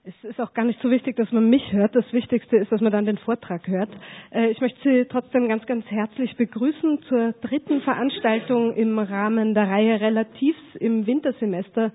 Es ist auch gar nicht so wichtig, dass man mich hört. Das Wichtigste ist, dass man dann den Vortrag hört. Ich möchte Sie trotzdem ganz, ganz herzlich begrüßen zur dritten Veranstaltung im Rahmen der Reihe Relativs im Wintersemester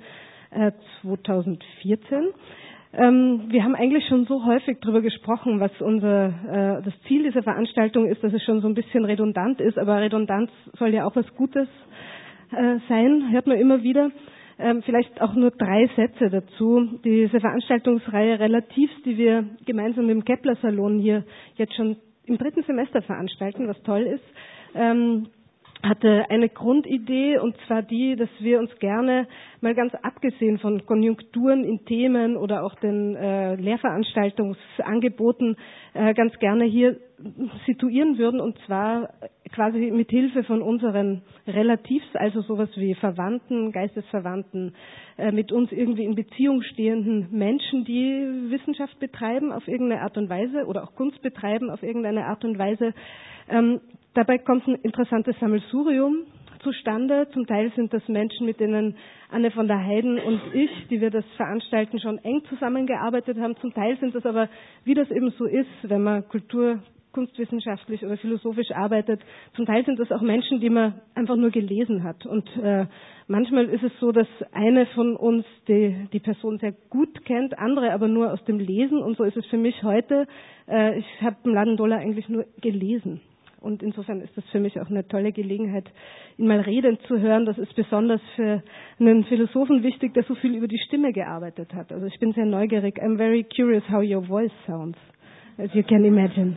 2014. Wir haben eigentlich schon so häufig darüber gesprochen, was das Ziel dieser Veranstaltung ist, dass es schon so ein bisschen redundant ist. Aber Redundanz soll ja auch was Gutes sein, hört man immer wieder. Vielleicht auch nur 3 Sätze dazu. Diese Veranstaltungsreihe Relativs, die wir gemeinsam im Kepler-Salon hier jetzt schon im 3. Semester veranstalten, was toll ist, hatte eine Grundidee, und zwar die, dass wir uns gerne, mal ganz abgesehen von Konjunkturen in Themen oder auch den Lehrveranstaltungsangeboten, ganz gerne hier situieren würden, und zwar quasi mit Hilfe von unseren Relativs, also sowas wie Verwandten, Geistesverwandten, mit uns irgendwie in Beziehung stehenden Menschen, die Wissenschaft betreiben auf irgendeine Art und Weise oder auch Kunst betreiben auf irgendeine Art und Weise. Dabei kommt ein interessantes Sammelsurium zustande. Zum Teil sind das Menschen, mit denen Anne von der Heiden und ich, die wir das veranstalten, schon eng zusammengearbeitet haben. Zum Teil sind das aber, wie das eben so ist, wenn man kunstwissenschaftlich oder philosophisch arbeitet, zum Teil sind das auch Menschen, die man einfach nur gelesen hat. Und manchmal ist es so, dass eine von uns die Person sehr gut kennt, andere aber nur aus dem Lesen. Und so ist es für mich heute. Ich habe im Laden Dollar eigentlich nur gelesen. Und insofern ist das für mich auch eine tolle Gelegenheit, ihn mal reden zu hören. Das ist besonders für einen Philosophen wichtig, der so viel über die Stimme gearbeitet hat. Also ich bin sehr neugierig. I'm very curious how your voice sounds, as you can imagine.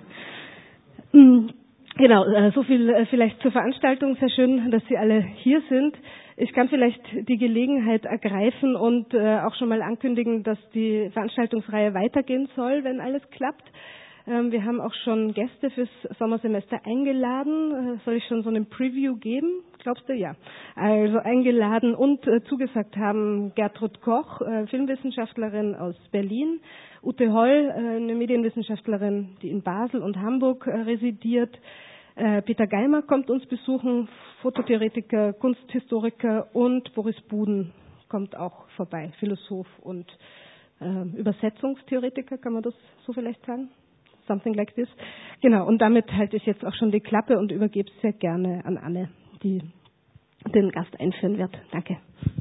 Genau, so viel vielleicht zur Veranstaltung. Sehr schön, dass Sie alle hier sind. Ich kann vielleicht die Gelegenheit ergreifen und auch schon mal ankündigen, dass die Veranstaltungsreihe weitergehen soll, wenn alles klappt. Wir haben auch schon Gäste fürs Sommersemester eingeladen. Soll ich schon so einen Preview geben? Glaubst du? Ja. Also eingeladen und zugesagt haben Gertrud Koch, Filmwissenschaftlerin aus Berlin, Ute Holl, eine Medienwissenschaftlerin, die in Basel und Hamburg residiert. Peter Geimer kommt uns besuchen, Fototheoretiker, Kunsthistoriker, und Boris Buden kommt auch vorbei, Philosoph und Übersetzungstheoretiker, kann man das so vielleicht sagen? Something like this. Genau, und damit halte ich jetzt auch schon die Klappe und übergebe es sehr gerne an Anne, die den Gast einführen wird. Danke.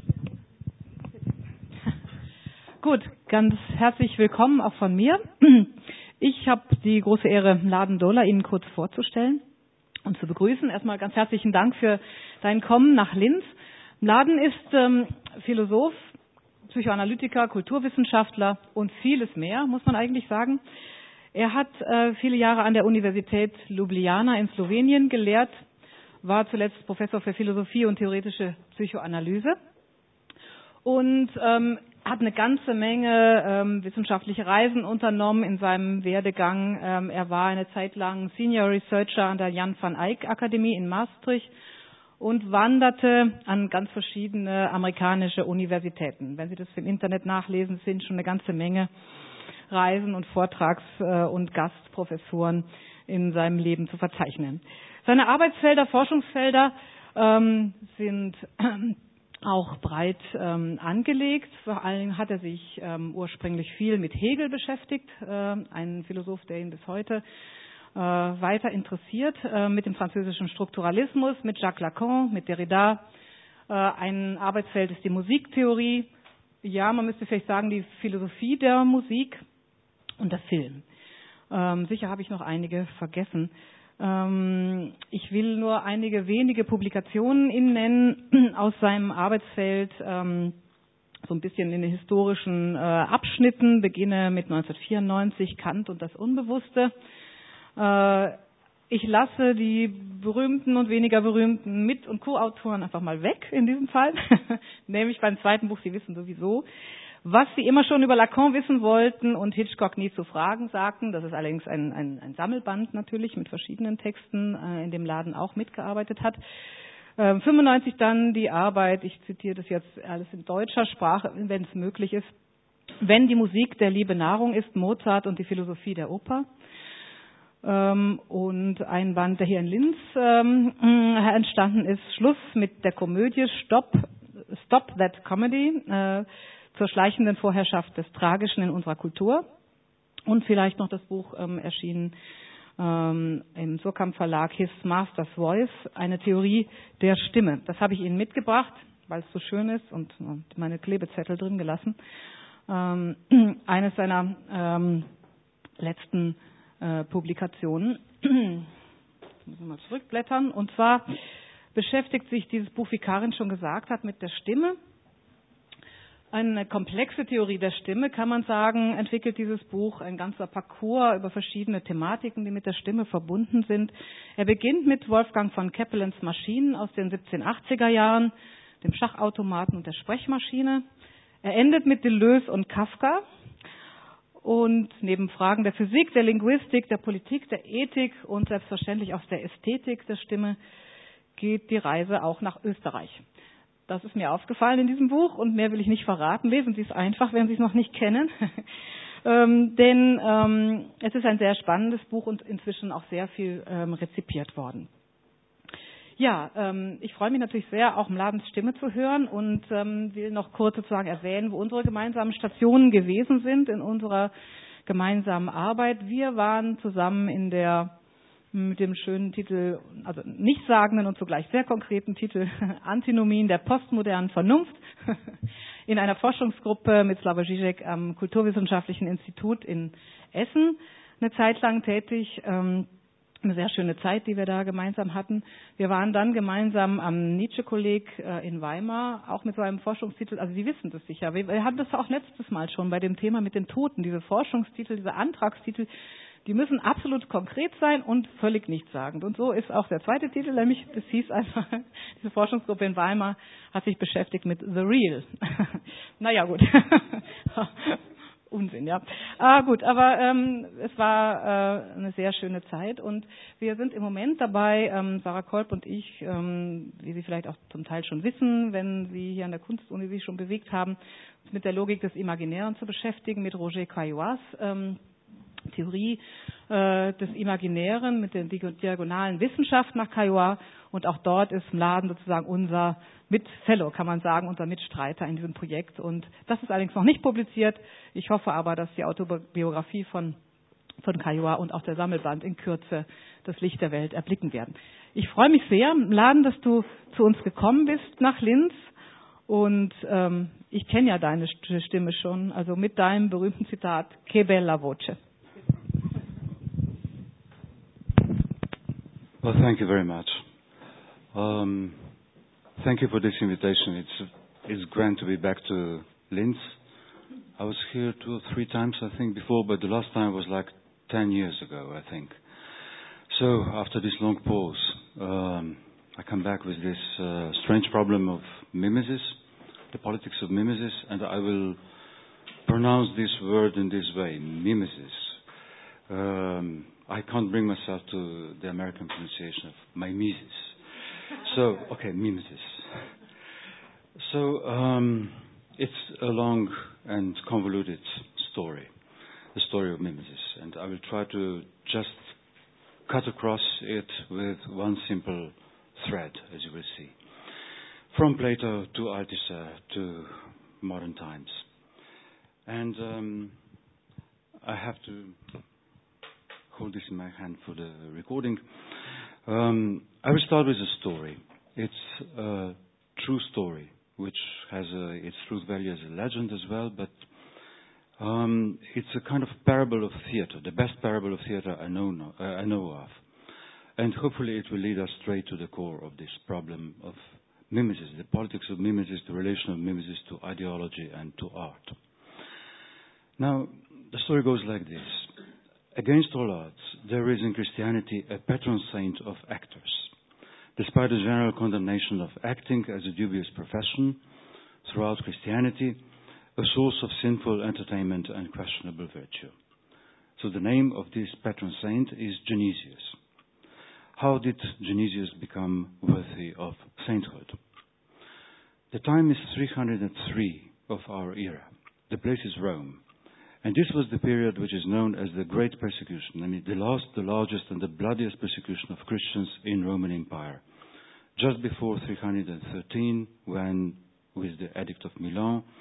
Gut, ganz herzlich willkommen auch von mir. Ich habe die große Ehre, Mladen Dola Ihnen kurz vorzustellen und zu begrüßen. Erstmal ganz herzlichen Dank für dein Kommen nach Linz. Mladen ist Philosoph, Psychoanalytiker, Kulturwissenschaftler und vieles mehr, muss man eigentlich sagen. Er hat viele Jahre an der Universität Ljubljana in Slowenien gelehrt, war zuletzt Professor für Philosophie und theoretische Psychoanalyse und hat eine ganze Menge wissenschaftliche Reisen unternommen in seinem Werdegang. Er war eine Zeit lang Senior Researcher an der Jan van Eyck Akademie in Maastricht und wanderte an ganz verschiedene amerikanische Universitäten. Wenn Sie das im Internet nachlesen, sind schon eine ganze Menge Reisen und Vortrags- und Gastprofessuren in seinem Leben zu verzeichnen. Seine Arbeitsfelder, Forschungsfelder sind auch breit angelegt. Vor allem hat er sich ursprünglich viel mit Hegel beschäftigt, ein Philosoph, der ihn bis heute weiter interessiert, mit dem französischen Strukturalismus, mit Jacques Lacan, mit Derrida. Ein Arbeitsfeld ist die Musiktheorie. Ja, man müsste vielleicht sagen, die Philosophie der Musik und der Film. Sicher habe ich noch einige vergessen. Ich will nur einige wenige Publikationen Ihnen nennen aus seinem Arbeitsfeld, so ein bisschen in den historischen Abschnitten. Beginne mit 1994, Kant und das Unbewusste. Ich lasse die berühmten und weniger berühmten Mit- und Co-Autoren einfach mal weg in diesem Fall, nämlich beim zweiten Buch, Sie wissen sowieso, was Sie immer schon über Lacan wissen wollten und Hitchcock nie zu fragen sagten. Das ist allerdings ein Sammelband natürlich mit verschiedenen Texten, in dem Laden auch mitgearbeitet hat. 95 dann die Arbeit, ich zitiere das jetzt alles in deutscher Sprache, wenn es möglich ist, Wenn die Musik der Liebe Nahrung ist, Mozart und die Philosophie der Oper. Und ein Band, der hier in Linz entstanden ist, Schluss mit der Komödie, Stop That Comedy, zur schleichenden Vorherrschaft des Tragischen in unserer Kultur. Und vielleicht noch das Buch erschienen im Surkamp Verlag, His Master's Voice, eine Theorie der Stimme. Das habe ich Ihnen mitgebracht, weil es so schön ist und meine Klebezettel drin gelassen. Eines seiner letzten Publikationen. Jetzt müssen wir mal zurückblättern. Und zwar beschäftigt sich dieses Buch, wie Karin schon gesagt hat, mit der Stimme. Eine komplexe Theorie der Stimme, kann man sagen, entwickelt dieses Buch, ein ganzer Parcours über verschiedene Thematiken, die mit der Stimme verbunden sind. Er beginnt mit Wolfgang von Kapelans Maschinen aus den 1780er Jahren, dem Schachautomaten und der Sprechmaschine. Er endet mit Deleuze und Kafka. Und neben Fragen der Physik, der Linguistik, der Politik, der Ethik und selbstverständlich auch der Ästhetik der Stimme geht die Reise auch nach Österreich. Das ist mir aufgefallen in diesem Buch und mehr will ich nicht verraten. Lesen Sie es einfach, wenn Sie es noch nicht kennen. Denn es ist ein sehr spannendes Buch und inzwischen auch sehr viel rezipiert worden. Ja, ich freue mich natürlich sehr, auch Mladens Stimme zu hören und will noch kurz sozusagen erwähnen, wo unsere gemeinsamen Stationen gewesen sind in unserer gemeinsamen Arbeit. Wir waren zusammen mit dem schönen Titel, also nichtssagenden und zugleich sehr konkreten Titel Antinomien der postmodernen Vernunft in einer Forschungsgruppe mit Slavoj Žižek am Kulturwissenschaftlichen Institut in Essen eine Zeit lang tätig. Eine sehr schöne Zeit, die wir da gemeinsam hatten. Wir waren dann gemeinsam am Nietzsche-Kolleg in Weimar, auch mit so einem Forschungstitel, also Sie wissen das sicher, wir hatten das auch letztes Mal schon bei dem Thema mit den Toten, diese Forschungstitel, diese Antragstitel, die müssen absolut konkret sein und völlig nichtssagend. Und so ist auch der zweite Titel, nämlich, das hieß einfach, diese Forschungsgruppe in Weimar hat sich beschäftigt mit The Real. Naja, gut. Unsinn, ja. Gut, aber es war eine sehr schöne Zeit und wir sind im Moment dabei, Sarah Kolb und ich, wie Sie vielleicht auch zum Teil schon wissen, wenn Sie hier an der Kunstuni sich schon bewegt haben, uns mit der Logik des Imaginären zu beschäftigen, mit Roger Caillois Theorie des Imaginären, mit der diagonalen Wissenschaft nach Caillois und auch dort ist Mladen sozusagen unser Mitfellow, kann man sagen, unser Mitstreiter in diesem Projekt. Und das ist allerdings noch nicht publiziert. Ich hoffe aber, dass die Autobiografie von Caillois und auch der Sammelband in Kürze das Licht der Welt erblicken werden. Ich freue mich sehr, Mladen, dass du zu uns gekommen bist nach Linz. Und ich kenne ja deine Stimme schon, also mit deinem berühmten Zitat, Che bella voce. Well, thank you very much. Thank you for this invitation. It's grand to be back to Linz. I was here 2 or 3 times, I think, before, but the last time was like 10 years ago, I think. So after this long pause, I come back with this strange problem of mimesis, the politics of mimesis, and I will pronounce this word in this way, mimesis. I can't bring myself to the American pronunciation of mimesis. So, okay, mimesis. So, it's a long and convoluted story, the story of mimesis, and I will try to just cut across it with one simple thread, as you will see. From Plato to Althusser to modern times. And I have to hold this in my hand for the recording. I will start with a story. It's a true story, which has its truth value as a legend as well, but it's a kind of parable of theater, the best parable of theater I know of. And hopefully it will lead us straight to the core of this problem of mimesis, the politics of mimesis, the relation of mimesis to ideology and to art. Now, the story goes like this. Against all odds, there is in Christianity a patron saint of actors. Despite the general condemnation of acting as a dubious profession throughout Christianity, a source of sinful entertainment and questionable virtue. So the name of this patron saint is Genesius. How did Genesius become worthy of sainthood? The time is 303 of our era. The place is Rome. And this was the period which is known as the Great Persecution, I mean the largest and the bloodiest persecution of Christians in Roman Empire. Just before 313, when, with the Edict of Milan,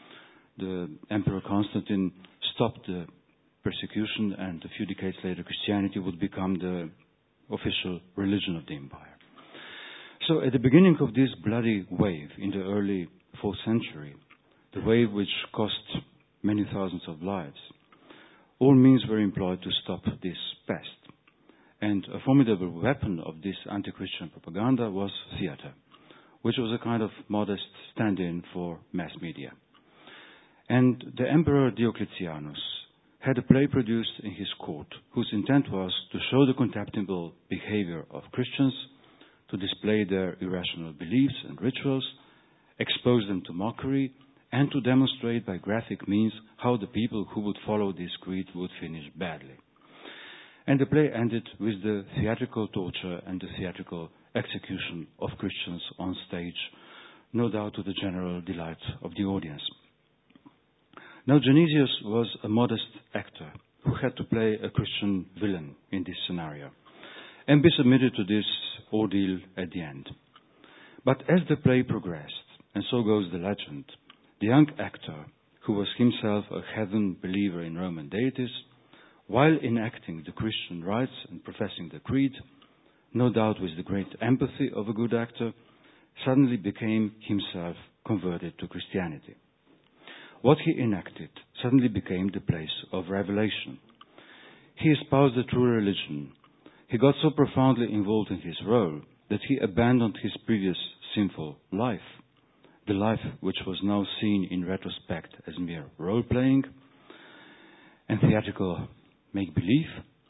the Emperor Constantine stopped the persecution, and a few decades later Christianity would become the official religion of the empire. So at the beginning of this bloody wave in the early 4th century, the wave which cost many thousands of lives, all means were employed to stop this pest. And a formidable weapon of this anti-Christian propaganda was theater, which was a kind of modest stand-in for mass media. And the Emperor Diocletianus had a play produced in his court whose intent was to show the contemptible behavior of Christians, to display their irrational beliefs and rituals, expose them to mockery, and to demonstrate by graphic means how the people who would follow this creed would finish badly. And the play ended with the theatrical torture and the theatrical execution of Christians on stage, no doubt to the general delight of the audience. Now, Genesius was a modest actor who had to play a Christian villain in this scenario and be submitted to this ordeal at the end. But as the play progressed, and so goes the legend, the young actor, who was himself a heathen believer in Roman deities, while enacting the Christian rites and professing the creed, no doubt with the great empathy of a good actor, suddenly became himself converted to Christianity. What he enacted suddenly became the place of revelation. He espoused the true religion. He got so profoundly involved in his role that he abandoned his previous sinful life, the life which was now seen in retrospect as mere role-playing and theatrical make-believe.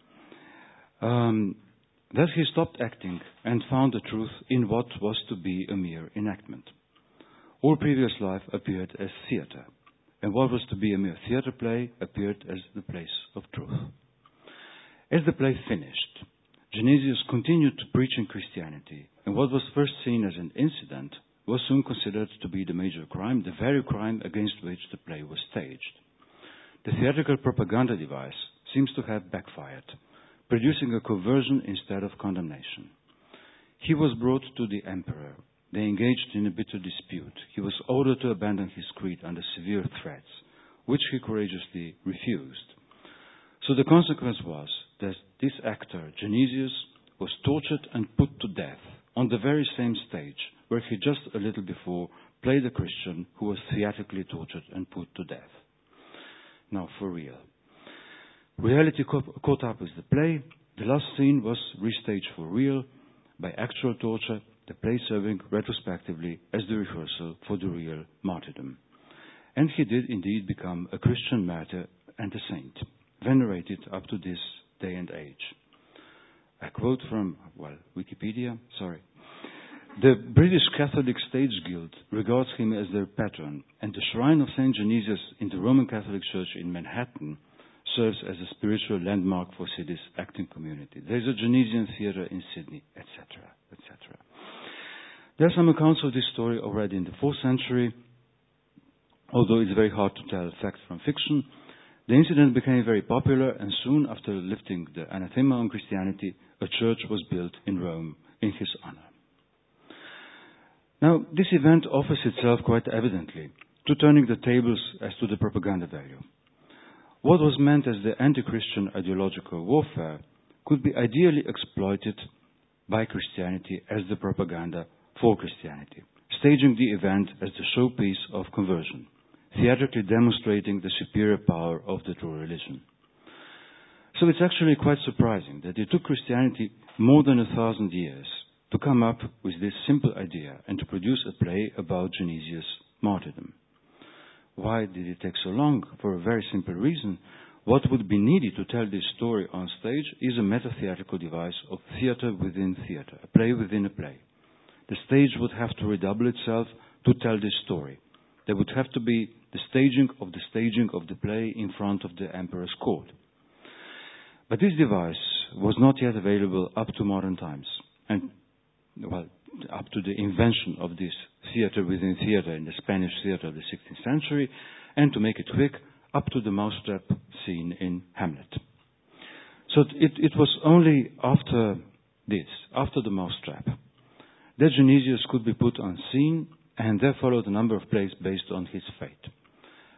Thus he stopped acting and found the truth in what was to be a mere enactment. All previous life appeared as theatre, and what was to be a mere theatre play appeared as the place of truth. As the play finished, Genesius continued to preach in Christianity, and what was first seen as an incident was soon considered to be the major crime, the very crime against which the play was staged. The theatrical propaganda device seems to have backfired, producing a conversion instead of condemnation. He was brought to the emperor. They engaged in a bitter dispute. He was ordered to abandon his creed under severe threats, which he courageously refused. So the consequence was that this actor, Genesius, was tortured and put to death on the very same stage where he just a little before played a Christian who was theatrically tortured and put to death. Now, for real. Reality caught up with the play. The last scene was restaged for real by actual torture, the play serving retrospectively as the rehearsal for the real martyrdom. And he did indeed become a Christian martyr and a saint, venerated up to this day and age. A quote from, Wikipedia, The British Catholic Stage Guild regards him as their patron, and the shrine of St. Genesius in the Roman Catholic Church in Manhattan serves as a spiritual landmark for Sydney's acting community. There is a Genesian theatre in Sydney, etc., etc. There are some accounts of this story already in the 4th century, although it's very hard to tell fact from fiction. The incident became very popular, and soon after lifting the anathema on Christianity, a church was built in Rome in his honor. Now, this event offers itself quite evidently to turning the tables as to the propaganda value. What was meant as the anti-Christian ideological warfare could be ideally exploited by Christianity as the propaganda for Christianity, staging the event as the showpiece of conversion, theatrically demonstrating the superior power of the true religion. So it's actually quite surprising that it took Christianity more than 1,000 years to come up with this simple idea and to produce a play about Genesius' martyrdom. Why did it take so long? For a very simple reason. What would be needed to tell this story on stage is a meta-theatrical device of theatre within theatre, a play within a play. The stage would have to redouble itself to tell this story. There would have to be the staging of the play in front of the emperor's court. But this device was not yet available up to modern times, and up to the invention of this theatre within theatre in the Spanish theatre of the 16th century, and to make it quick, up to the mousetrap scene in Hamlet. So it was only after this, after the mousetrap, that Genesius could be put on scene, and there followed a number of plays based on his fate.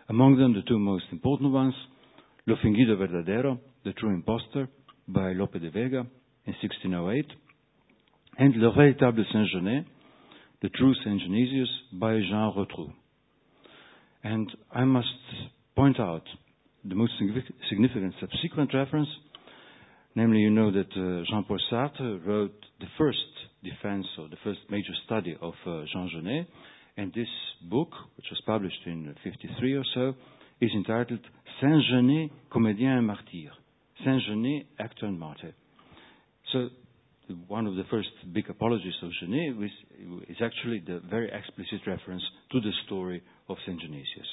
Among them, the two most important ones, Lo Fingido Verdadero, The True Impostor, by Lope de Vega in 1608, and Le Véritable Saint-Genès, The True Saint Genesius, by Jean Rotrou. And I must point out the most significant subsequent reference, namely, you know that Jean-Paul Sartre wrote the first defense or the first major study of Jean Genet, and this book, which was published in 1953 or so, is entitled Saint-Genet, comédien et martyr. Saint-Genet, actor and martyr. So, one of the first big apologists of Genet is actually the very explicit reference to the story of Saint Genesius.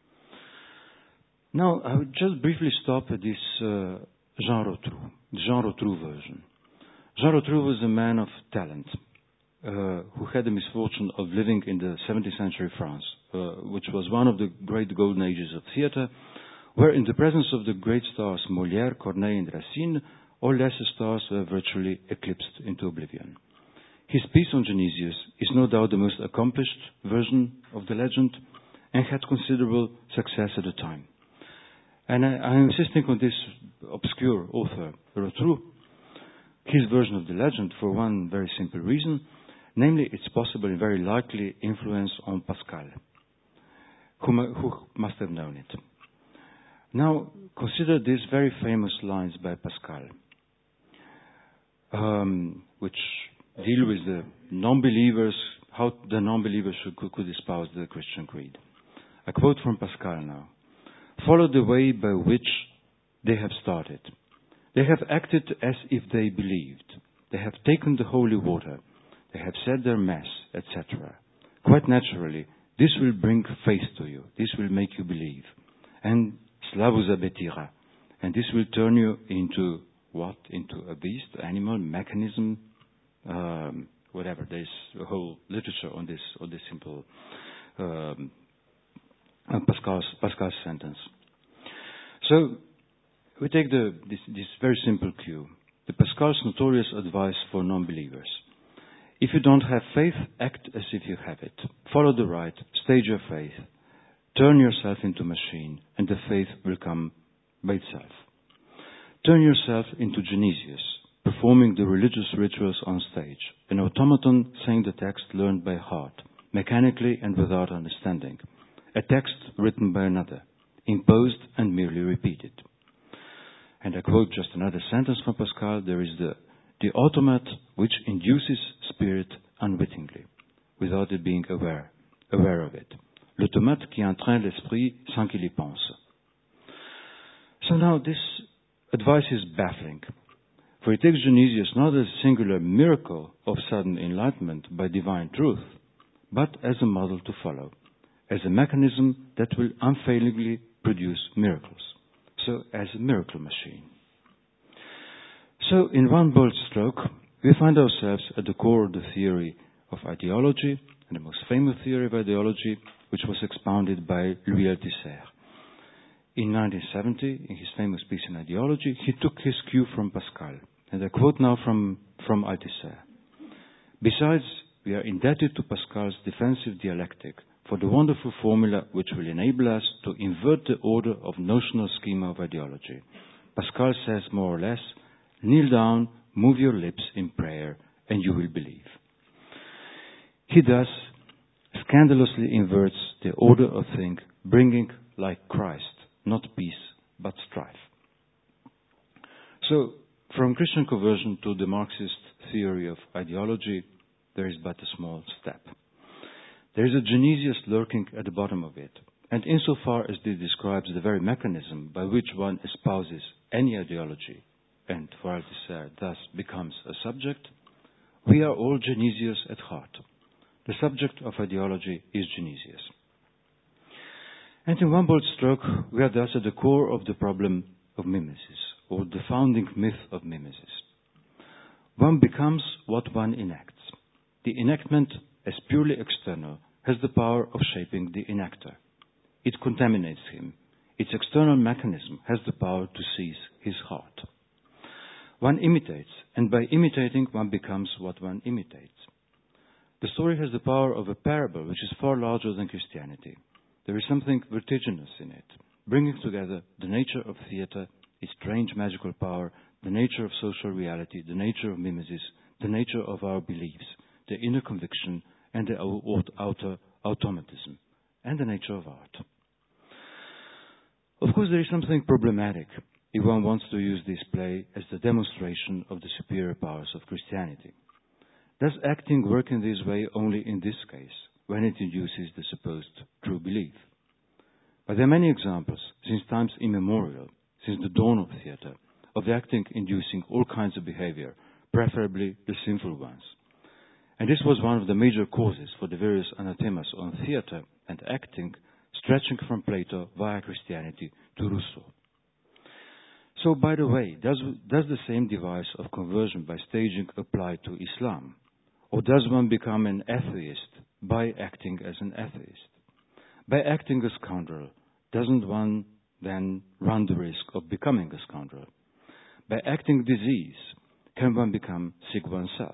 Now, I would just briefly stop at this Jean Rotrou, the Jean Rotrou version. Jean Rotrou was a man of talent who had the misfortune of living in the 17th century France, which was one of the great golden ages of theater, where in the presence of the great stars Molière, Corneille and Racine, all lesser stars were virtually eclipsed into oblivion. His piece on Genesius is no doubt the most accomplished version of the legend and had considerable success at the time. And I'm insisting on this obscure author, Rotrou, his version of the legend, for one very simple reason, namely its possible and very likely influence on Pascal, who must have known it. Now, consider these very famous lines by Pascal, which deal with the non-believers, how the non-believers could espouse the Christian creed. I quote from Pascal now. Follow the way by which they have started. They have acted as if they believed. They have taken the holy water. They have said their mass, etc. Quite naturally, this will bring faith to you. This will make you believe. And cela vous abêtira. And this will turn you into what? Into a beast, animal, mechanism, whatever. There's a whole literature on this simple Pascal's sentence. So we take this very simple cue, the Pascal's notorious advice for non-believers. If you don't have faith, act as if you have it. Follow the right, stage your faith, turn yourself into a machine, and the faith will come by itself. Turn yourself into Genesius, performing the religious rituals on stage, an automaton saying the text learned by heart, mechanically and without understanding, a text written by another, imposed and merely repeated. And I quote just another sentence from Pascal, there is the automate which induces spirit unwittingly, without it being aware of it. L'automate qui entraîne l'esprit sans qu'il y pense. So now this advice is baffling, for it takes Genesius not as a singular miracle of sudden enlightenment by divine truth, but as a model to follow, as a mechanism that will unfailingly produce miracles. So as a miracle machine. So in one bold stroke, we find ourselves at the core of the theory of ideology, and the most famous theory of ideology, which was expounded by Louis Althusser. In 1970, in his famous piece on ideology, he took his cue from Pascal. And I quote now from Althusser. Besides, we are indebted to Pascal's defensive dialectic for the wonderful formula which will enable us to invert the order of notional schema of ideology. Pascal says more or less, kneel down, move your lips in prayer, and you will believe. He thus scandalously inverts the order of things, bringing, like Christ, not peace, but strife. So, from Christian conversion to the Marxist theory of ideology, there is but a small step. There is a Genesius lurking at the bottom of it, and insofar as this describes the very mechanism by which one espouses any ideology, and for Althusser thus becomes a subject, we are all Genesius at heart. The subject of ideology is Genesius. And in one bold stroke, we are thus at the core of the problem of mimesis, or the founding myth of mimesis. One becomes what one enacts. The enactment, as purely external, has the power of shaping the enactor. It contaminates him. Its external mechanism has the power to seize his heart. One imitates, and by imitating, one becomes what one imitates. The story has the power of a parable which is far larger than Christianity. there is something vertiginous in it, bringing together the nature of theatre, its strange magical power, the nature of social reality, the nature of mimesis, the nature of our beliefs, the inner conviction, and the outer automatism, and the nature of art. Of course, there is something problematic if one wants to use this play as the demonstration of the superior powers of Christianity. Does acting work in this way only in this case, when it induces the supposed true belief? But there are many examples, since times immemorial, since the dawn of theatre, of the acting inducing all kinds of behavior, preferably the sinful ones. And this was one of the major causes for the various anathemas on theatre and acting, stretching from Plato via Christianity to Rousseau. So, by the way, does the same device of conversion by staging apply to Islam? Or does one become an atheist by acting as an atheist? By acting a scoundrel, doesn't one then run the risk of becoming a scoundrel? By acting disease, can one become sick oneself?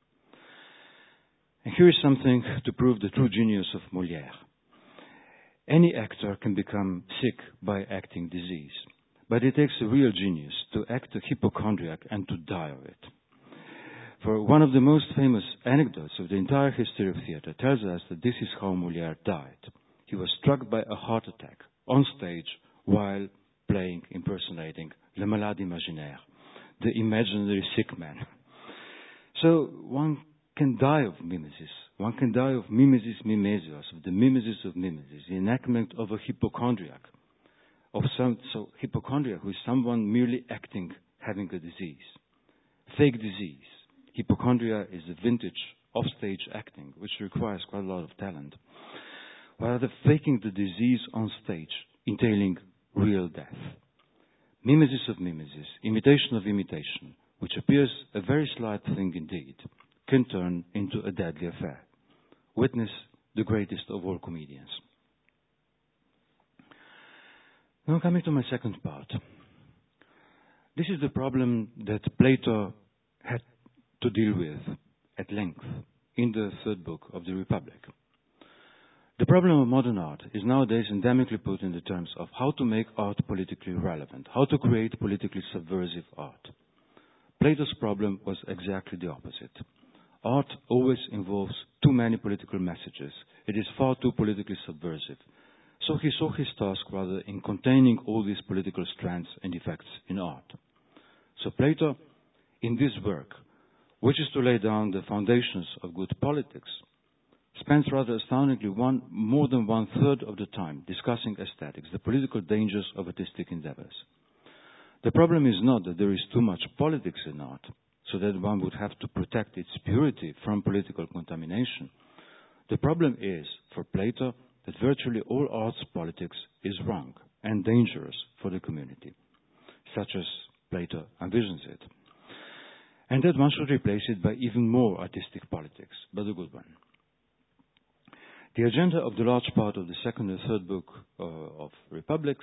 And here is something to prove the true genius of Molière. Any actor can become sick by acting disease, but it takes a real genius to act a hypochondriac and to die of it. For one of the most famous anecdotes of the entire history of theatre tells us that this is how Molière died. He was struck by a heart attack on stage while impersonating Le Malade Imaginaire, the imaginary sick man. So one can die of mimesis. One can die of mimesis mimesios, of the mimesis of mimesis, the enactment of a hypochondriac, so hypochondriac who is someone merely acting, having a disease, fake disease. Hypochondria is the vintage off-stage acting, which requires quite a lot of talent, while the faking the disease on stage, entailing real death. Mimesis of mimesis, imitation of imitation, which appears a very slight thing indeed, can turn into a deadly affair. Witness the greatest of all comedians. Now coming to my second part. This is the problem that Plato had to deal with at length in the third book of the Republic. The problem of modern art is nowadays endemically put in the terms of how to make art politically relevant, how to create politically subversive art. Plato's problem was exactly the opposite. Art always involves too many political messages. It is far too politically subversive. So he saw his task rather in containing all these political strands and effects in art. So Plato, in this work, which is to lay down the foundations of good politics, spends rather astoundingly more than one-third of the time discussing aesthetics, the political dangers of artistic endeavors. The problem is not that there is too much politics in art, so that one would have to protect its purity from political contamination. The problem is, for Plato, that virtually all art's politics is wrong and dangerous for the community, such as Plato envisions it, and that one should replace it by even more artistic politics, but a good one. The agenda of the large part of the second and third book of the Republic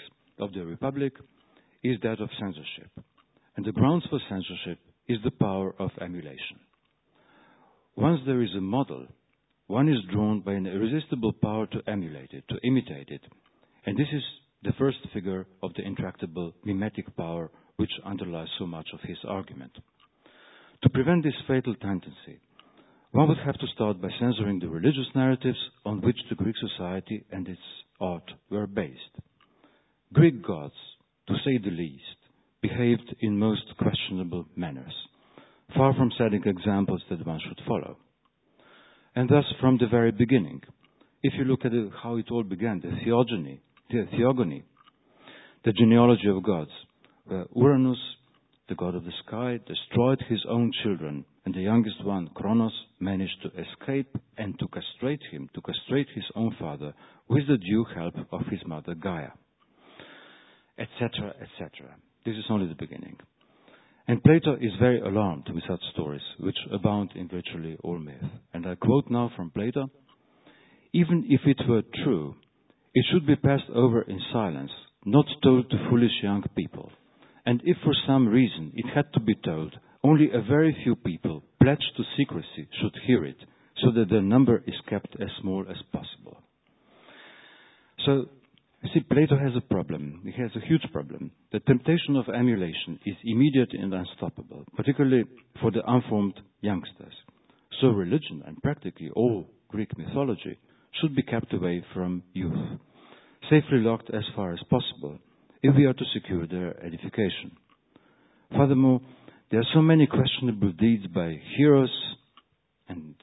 is that of censorship, and the grounds for censorship is the power of emulation. Once there is a model, one is drawn by an irresistible power to emulate it, to imitate it, and this is the first figure of the intractable mimetic power which underlies so much of his argument. To prevent this fatal tendency, one would have to start by censoring the religious narratives on which the Greek society and its art were based. Greek gods, to say the least, behaved in most questionable manners, far from setting examples that one should follow. And thus, from the very beginning, if you look at how it all began, the theogony, the genealogy of gods, where Uranus, the god of the sky, destroyed his own children, and the youngest one, Kronos, managed to escape and to castrate his own father, with the due help of his mother Gaia, etc., etc. This is only the beginning. And Plato is very alarmed with such stories, which abound in virtually all myth. And I quote now from Plato, "Even if it were true, it should be passed over in silence, not told to foolish young people. And if for some reason it had to be told, only a very few people, pledged to secrecy, should hear it, so that their number is kept as small as possible." So, you see, Plato has a problem. He has a huge problem. The temptation of emulation is immediate and unstoppable, particularly for the unformed youngsters. So religion, and practically all Greek mythology, should be kept away from youth, safely locked as far as possible, if we are to secure their edification. Furthermore, there are so many questionable deeds by heroes and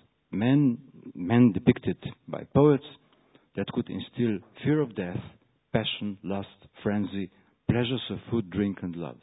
men depicted by poets, that could instill fear of death, passion, lust, frenzy, pleasures of food, drink, and love.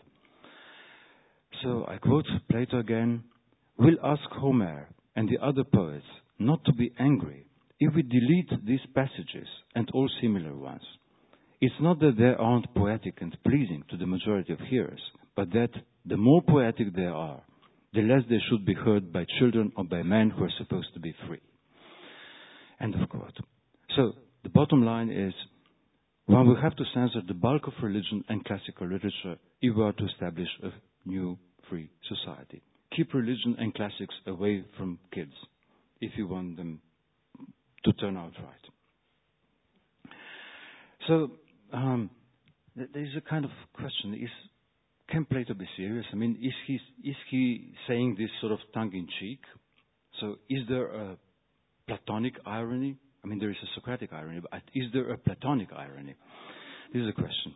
So I quote Plato again, "We'll ask Homer and the other poets not to be angry if we delete these passages and all similar ones. It's not that they aren't poetic and pleasing to the majority of hearers, but that the more poetic they are, the less they should be heard by children or by men who are supposed to be free." End of quote. So the bottom line is, one will have to censor the bulk of religion and classical literature if we are to establish a new free society. Keep religion and classics away from kids if you want them to turn out right. So there is a kind of question: can Plato be serious? I mean, is he saying this sort of tongue-in-cheek? So is there a Platonic irony? I mean, there is a Socratic irony, but is there a Platonic irony? This is a question.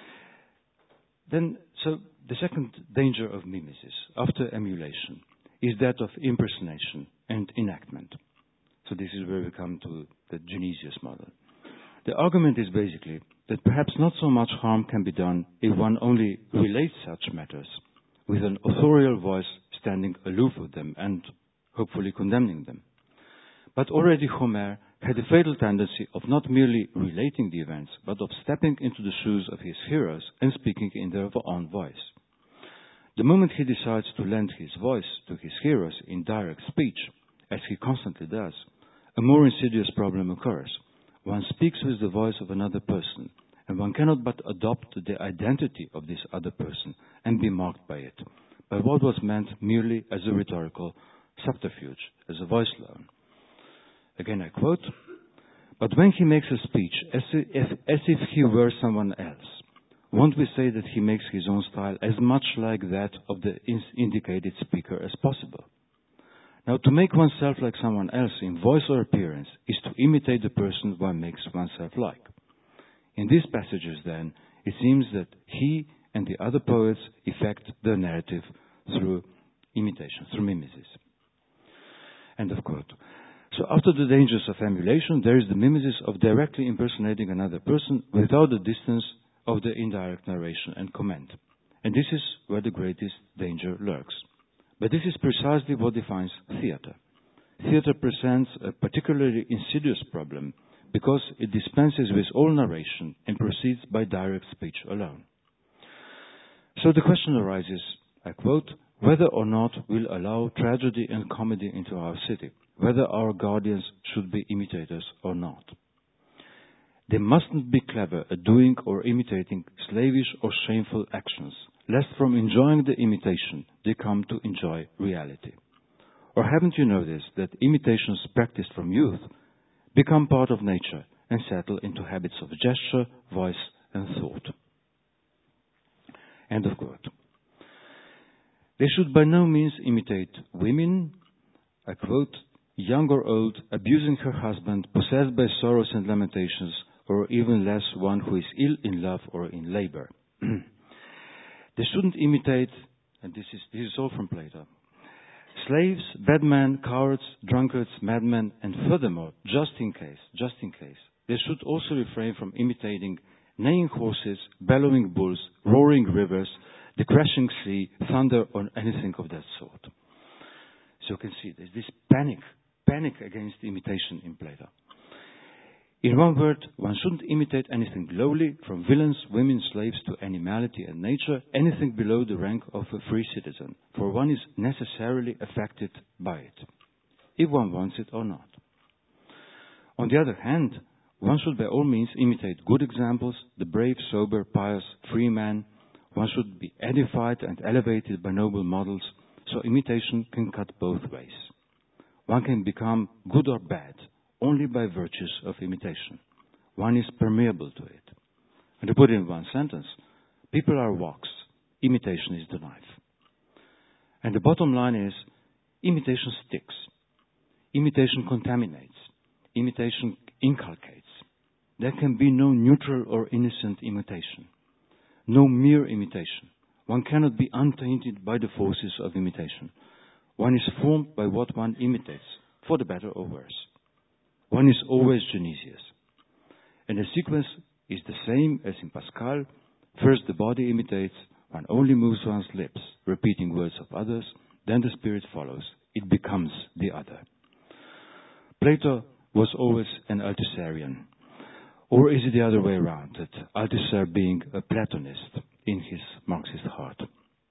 Then, so the second danger of mimesis, after emulation, is that of impersonation and enactment. So this is where we come to the Genesius model. The argument is basically that perhaps not so much harm can be done if one only relates such matters with an authorial voice standing aloof of them and hopefully condemning them. But already Homer had a fatal tendency of not merely relating the events, but of stepping into the shoes of his hearers and speaking in their own voice. The moment he decides to lend his voice to his hearers in direct speech, as he constantly does, a more insidious problem occurs. One speaks with the voice of another person, and one cannot but adopt the identity of this other person and be marked by it, by what was meant merely as a rhetorical subterfuge, as a voice loan. Again, I quote, "But when he makes a speech as if he were someone else, won't we say that he makes his own style as much like that of the indicated speaker as possible? Now, to make oneself like someone else in voice or appearance is to imitate the person one makes oneself like. In these passages, then, it seems that he and the other poets effect their narrative through imitation, through mimesis." End of quote. So after the dangers of emulation, there is the mimesis of directly impersonating another person without the distance of the indirect narration and comment. And this is where the greatest danger lurks. But this is precisely what defines theater. Theater presents a particularly insidious problem because it dispenses with all narration and proceeds by direct speech alone. So the question arises, I quote, "whether or not we'll allow tragedy and comedy into our city, whether our guardians should be imitators or not. They mustn't be clever at doing or imitating slavish or shameful actions, lest from enjoying the imitation they come to enjoy reality. Or haven't you noticed that imitations practiced from youth become part of nature and settle into habits of gesture, voice, and thought?" End of quote. They should by no means imitate women, I quote, "young or old, abusing her husband, possessed by sorrows and lamentations, or even less one who is ill in love or in labor." They shouldn't imitate, and this is all from Plato, slaves, bad men, cowards, drunkards, madmen, and furthermore, just in case, they should also refrain from imitating neighing horses, bellowing bulls, roaring rivers, the crashing sea, thunder, or anything of that sort. So you can see there's this panic against imitation in Plato. In one word, one shouldn't imitate anything lowly, from villains, women, slaves to animality and nature, anything below the rank of a free citizen, for one is necessarily affected by it, if one wants it or not. On the other hand, one should by all means imitate good examples, the brave, sober, pious, free man. One should be edified and elevated by noble models, so imitation can cut both ways. One can become good or bad only by virtues of imitation. one is permeable to it. And to put it in one sentence, people are wax, imitation is the knife. And the bottom line is, imitation sticks. Imitation contaminates. Imitation inculcates. There can be no neutral or innocent imitation. No mere imitation. One cannot be untainted by the forces of imitation. One is formed by what one imitates, for the better or worse. One is always Genesius. And the sequence is the same as in Pascal. First the body imitates, one only moves one's lips, repeating words of others, then the spirit follows. It becomes the other. Plato was always an Althusserian. Or is it the other way around, that Althusser being a Platonist in his Marxist heart?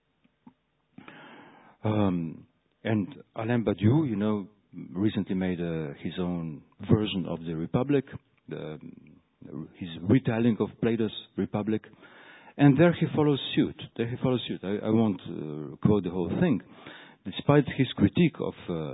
And Alain Badiou, recently made his own version of the Republic, his retelling of Plato's Republic, and there he follows suit. I won't quote the whole thing. Despite his critique of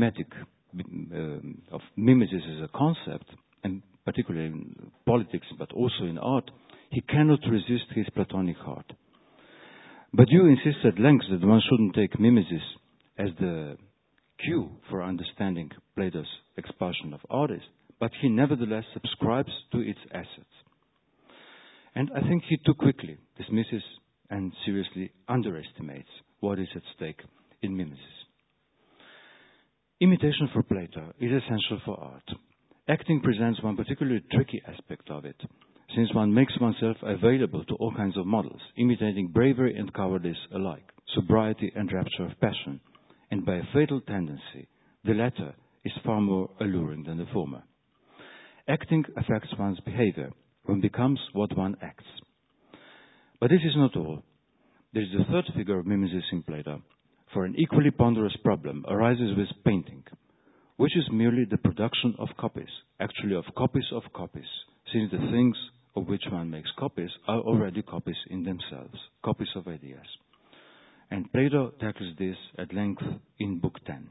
mimesis as a concept, and particularly in politics, but also in art, he cannot resist his Platonic heart. Badiou insists at length that one shouldn't take mimesis as the cue for understanding Plato's expulsion of artists, but he nevertheless subscribes to its assets. And I think he too quickly dismisses and seriously underestimates what is at stake in mimesis. Imitation for Plato is essential for art. Acting presents one particularly tricky aspect of it, since one makes oneself available to all kinds of models, imitating bravery and cowardice alike, sobriety and rapture of passion, and by a fatal tendency, the latter is far more alluring than the former. Acting affects one's behavior. One becomes what one acts. But this is not all. There is a third figure of mimesis in Plato, for an equally ponderous problem arises with painting, which is merely the production of copies, actually of copies, since the things of which one makes copies are already copies in themselves, copies of ideas. And Plato tackles this at length in Book 10.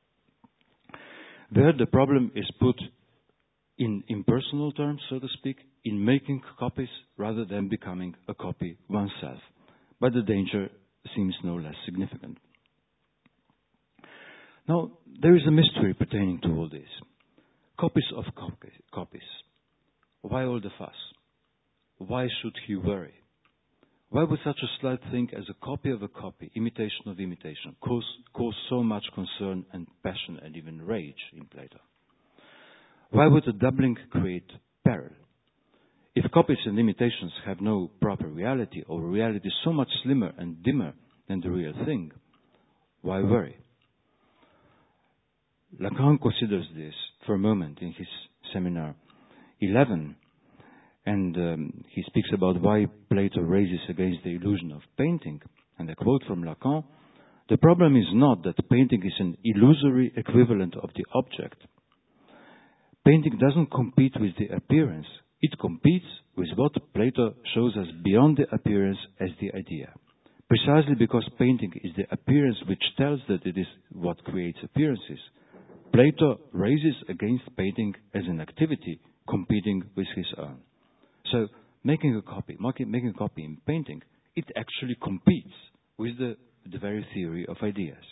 There the problem is put in impersonal terms, so to speak, in making copies rather than becoming a copy oneself. But the danger seems no less significant. Now, there is a mystery pertaining to all this. Copies of copies. Why all the fuss? Why should he worry? Why would such a slight thing as a copy of a copy, imitation of imitation, cause so much concern and passion and even rage in Plato? Why would a doubling create peril? If copies and imitations have no proper reality, or reality so much slimmer and dimmer than the real thing, why worry? Lacan considers this for a moment in his seminar 11, and he speaks about why Plato raises against the illusion of painting. And I quote from Lacan, "The problem is not that painting is an illusory equivalent of the object. Painting doesn't compete with the appearance. It competes with what Plato shows us beyond the appearance as the idea. Precisely because painting is the appearance which tells that it is what creates appearances, Plato raises against painting as an activity competing with his own. So, making a copy in painting, it actually competes with the very theory of ideas.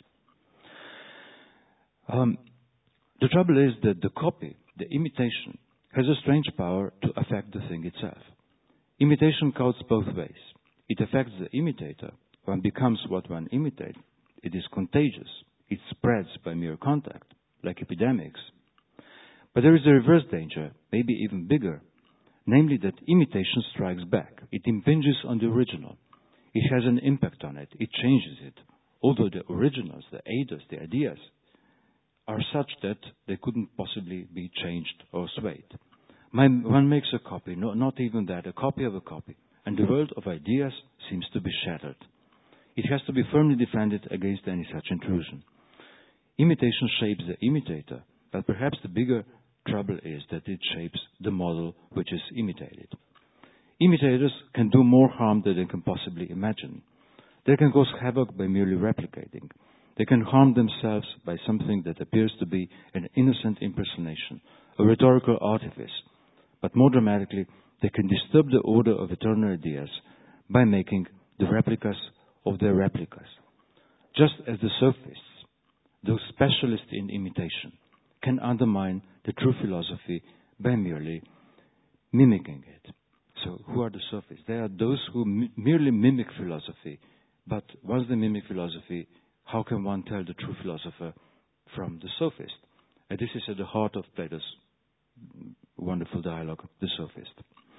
The trouble is that the copy, the imitation, has a strange power to affect the thing itself. Imitation cuts both ways. It affects the imitator. One becomes what one imitates. It is contagious. It spreads by mere contact, like epidemics. But there is a reverse danger, maybe even bigger, namely that imitation strikes back. It impinges on the original. It has an impact on it. It changes it. Although the originals, the aidas, the ideas, are such that they couldn't possibly be changed or swayed. One makes a copy, not even that, a copy of a copy, and the world of ideas seems to be shattered. It has to be firmly defended against any such intrusion. Imitation shapes the imitator, but perhaps the bigger trouble is that it shapes the model which is imitated. Imitators can do more harm than they can possibly imagine. They can cause havoc by merely replicating. They can harm themselves by something that appears to be an innocent impersonation, a rhetorical artifice, but more dramatically, they can disturb the order of eternal ideas by making the replicas of their replicas. Just as the sophists, those specialists in imitation, can undermine the true philosophy by merely mimicking it. So who are the sophists? They are those who merely mimic philosophy. But once they mimic philosophy, how can one tell the true philosopher from the sophist? And this is at the heart of Plato's wonderful dialogue, The Sophist.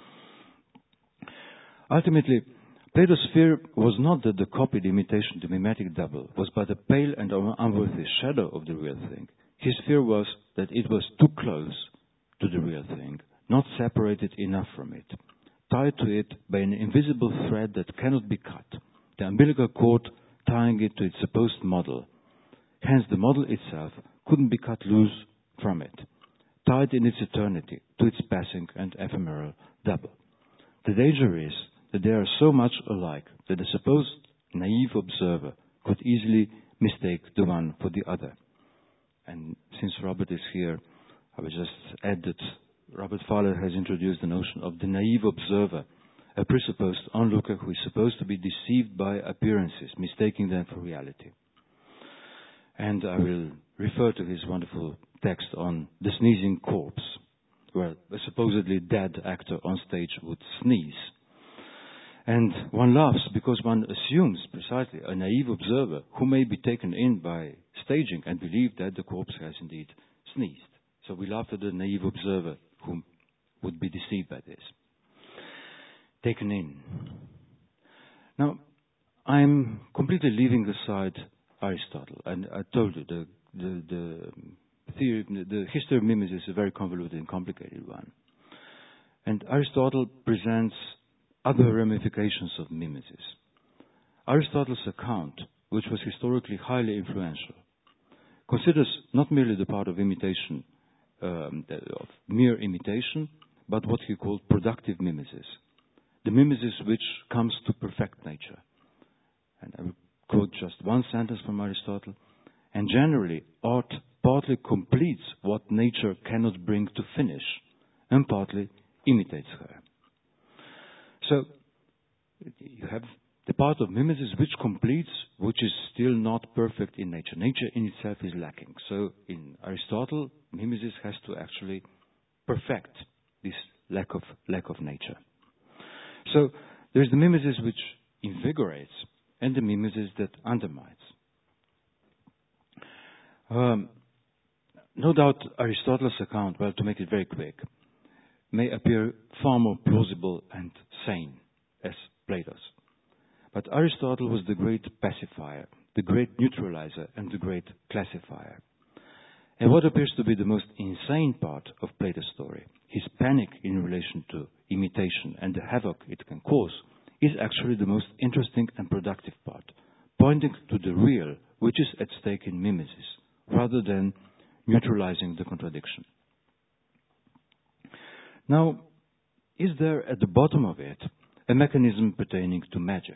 Ultimately, Plato's fear was not that the copied imitation, the mimetic double, was but a pale and unworthy shadow of the real thing. His fear was that it was too close to the real thing, not separated enough from it, tied to it by an invisible thread that cannot be cut, the umbilical cord tying it to its supposed model. Hence, the model itself couldn't be cut loose from it, tied in its eternity to its passing and ephemeral double. The danger is that they are so much alike that a supposed naive observer could easily mistake the one for the other. And since Robert is here, I will just add that Robert Fowler has introduced the notion of the naive observer, a presupposed onlooker who is supposed to be deceived by appearances, mistaking them for reality. And I will refer to his wonderful text on the sneezing corpse, where a supposedly dead actor on stage would sneeze. And one laughs because one assumes precisely a naive observer who may be taken in by staging and believe that the corpse has indeed sneezed. So we laugh at the naive observer who would be deceived by this. Taken in. Now, I'm completely leaving aside Aristotle, and I told you the theory, the history of mimesis is a very convoluted and complicated one. And Aristotle presents other ramifications of mimesis. Aristotle's account, which was historically highly influential, considers not merely the part of imitation, of mere imitation, but what he called productive mimesis. The mimesis which comes to perfect nature. And I will quote just one sentence from Aristotle. And generally, art partly completes what nature cannot bring to finish, and partly imitates her. So, you have the part of mimesis which completes, which is still not perfect in nature. Nature in itself is lacking. So, in Aristotle, mimesis has to actually perfect this lack of nature. So, there is the mimesis which invigorates, and the mimesis that undermines. No doubt Aristotle's account, well, to make it very quick, may appear far more plausible and sane as Plato's. But Aristotle was the great pacifier, the great neutralizer, and the great classifier. And what appears to be the most insane part of Plato's story, his panic in relation to imitation and the havoc it can cause, is actually the most interesting and productive part, pointing to the real, which is at stake in mimesis, rather than neutralizing the contradiction. Now, is there at the bottom of it a mechanism pertaining to magic?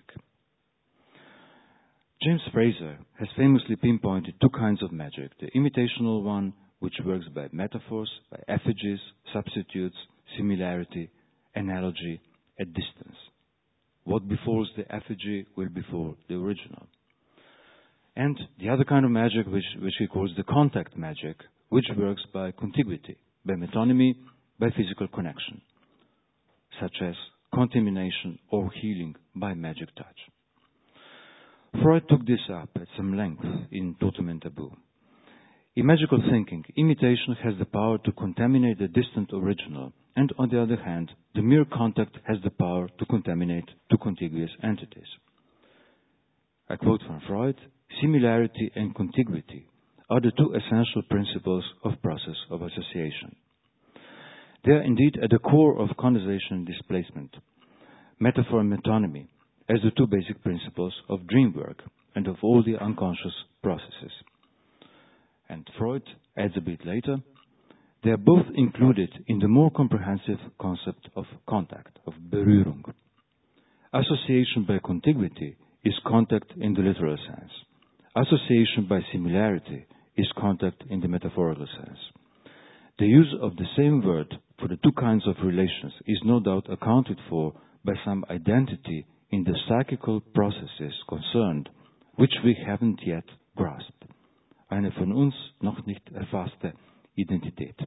James Frazer has famously pinpointed two kinds of magic, the imitational one, which works by metaphors, by effigies, substitutes, similarity, analogy, at distance. What befalls the effigy will befall the original. And the other kind of magic, which he calls the contact magic, which works by contiguity, by metonymy, by physical connection, such as contamination or healing by magic touch. Freud took this up at some length in Totem and Taboo. In magical thinking, imitation has the power to contaminate the distant original, and on the other hand, the mere contact has the power to contaminate two contiguous entities. I quote from Freud, "Similarity and contiguity are the two essential principles of process of association. They are indeed at the core of condensation and displacement, metaphor and metonymy, as the two basic principles of dream work and of all the unconscious processes." And Freud adds a bit later, "They are both included in the more comprehensive concept of contact, of Berührung. Association by contiguity is contact in the literal sense. Association by similarity is contact in the metaphorical sense. The use of the same word for the two kinds of relations is no doubt accounted for by some identity in the psychical processes concerned, which we haven't yet grasped. Eine von uns noch nicht erfasste Identität.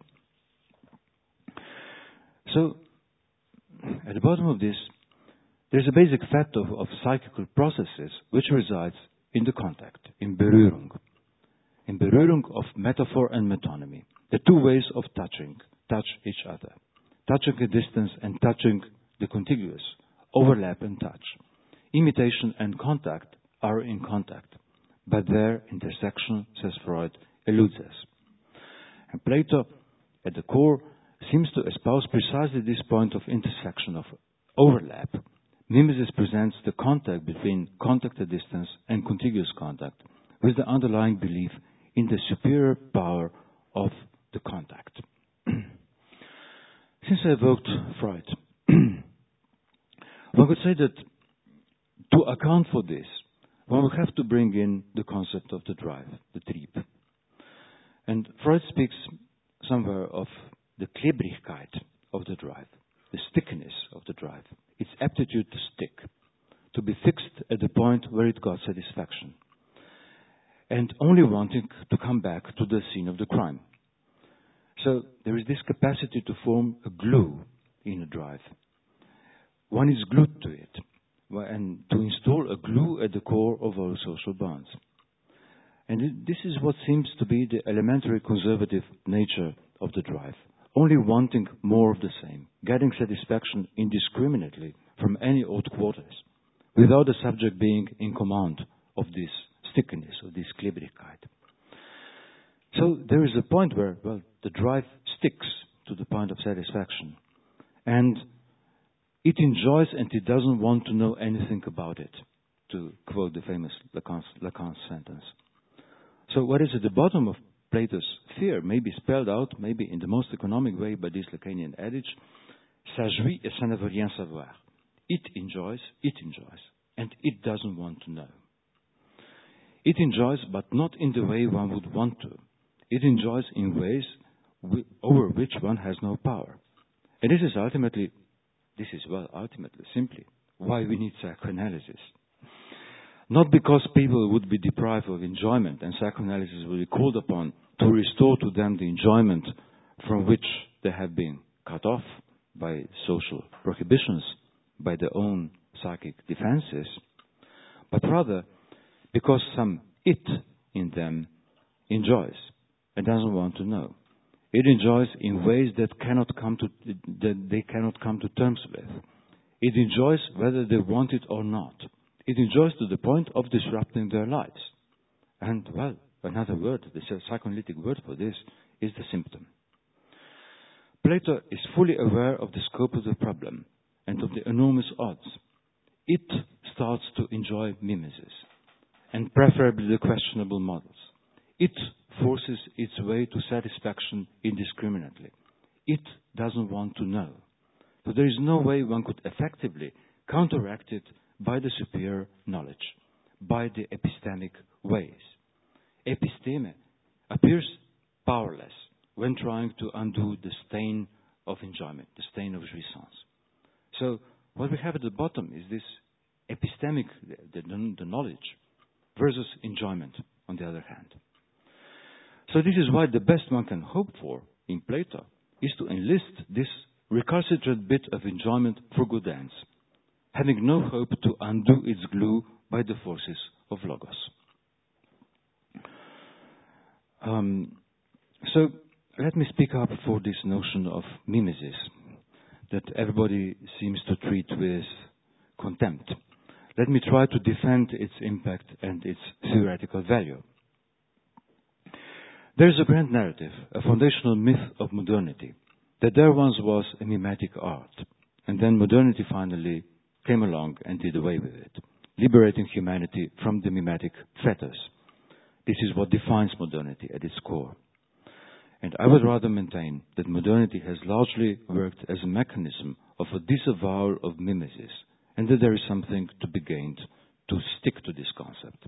So, at the bottom of this, there's a basic fact of psychical processes which resides in the contact, in Berührung. In Berührung of metaphor and metonymy, the two ways of touch each other. Touching a distance and touching the contiguous, overlap and touch. Imitation and contact are in contact, but their intersection, says Freud, eludes us. And Plato, at the core, seems to espouse precisely this point of intersection, of overlap. Mimesis presents the contact between contact at distance and contiguous contact, with the underlying belief in the superior power of the contact. Since I evoked Freud, one could say that to account for this, one would have to bring in the concept of the drive, the Trieb. And Freud speaks somewhere of the Klebrigkeit of the drive, the stickiness of the drive, its aptitude to stick, to be fixed at the point where it got satisfaction, and only wanting to come back to the scene of the crime. So there is this capacity to form a glue in a drive. One is glued to it, and to install a glue at the core of our social bonds. And this is what seems to be the elementary conservative nature of the drive. Only wanting more of the same, getting satisfaction indiscriminately from any odd quarters, without the subject being in command of this stickiness, of this Klebrigkeit. So there is a point where, well, the drive sticks to the point of satisfaction. And it enjoys and it doesn't want to know anything about it, to quote the famous Lacan's sentence. So what is at the bottom of Plato's fear may be spelled out, maybe in the most economic way, by this Lacanian adage, ça jouit et ça ne veut rien savoir. It enjoys, and it doesn't want to know. It enjoys, but not in the way one would want to. It enjoys in ways over which one has no power. And this is ultimately, simply, why we need psychoanalysis. Not because people would be deprived of enjoyment and psychoanalysis will be called upon to restore to them the enjoyment from which they have been cut off by social prohibitions, by their own psychic defenses, but rather because some it in them enjoys and doesn't want to know. It enjoys in ways that they cannot come to terms with. It enjoys whether they want it or not. It enjoys to the point of disrupting their lives. And, well, another word, the psychoanalytic word for this, is the symptom. Plato is fully aware of the scope of the problem and of the enormous odds. It starts to enjoy mimesis, and preferably the questionable models. It forces its way to satisfaction indiscriminately. It doesn't want to know. So there is no way one could effectively counteract it by the superior knowledge, by the epistemic ways. Episteme appears powerless when trying to undo the stain of enjoyment, the stain of jouissance. So what we have at the bottom is this epistemic, the knowledge, versus enjoyment on the other hand. So this is why the best one can hope for in Plato is to enlist this recalcitrant bit of enjoyment for good ends, having no hope to undo its glue by the forces of Logos. So let me speak up for this notion of mimesis that everybody seems to treat with contempt. Let me try to defend its impact and its theoretical value. There is a grand narrative, a foundational myth of modernity, that there once was a mimetic art, and then modernity finally came along and did away with it, liberating humanity from the mimetic fetters. This is what defines modernity at its core. And I would rather maintain that modernity has largely worked as a mechanism of a disavowal of mimesis, and that there is something to be gained to stick to this concept.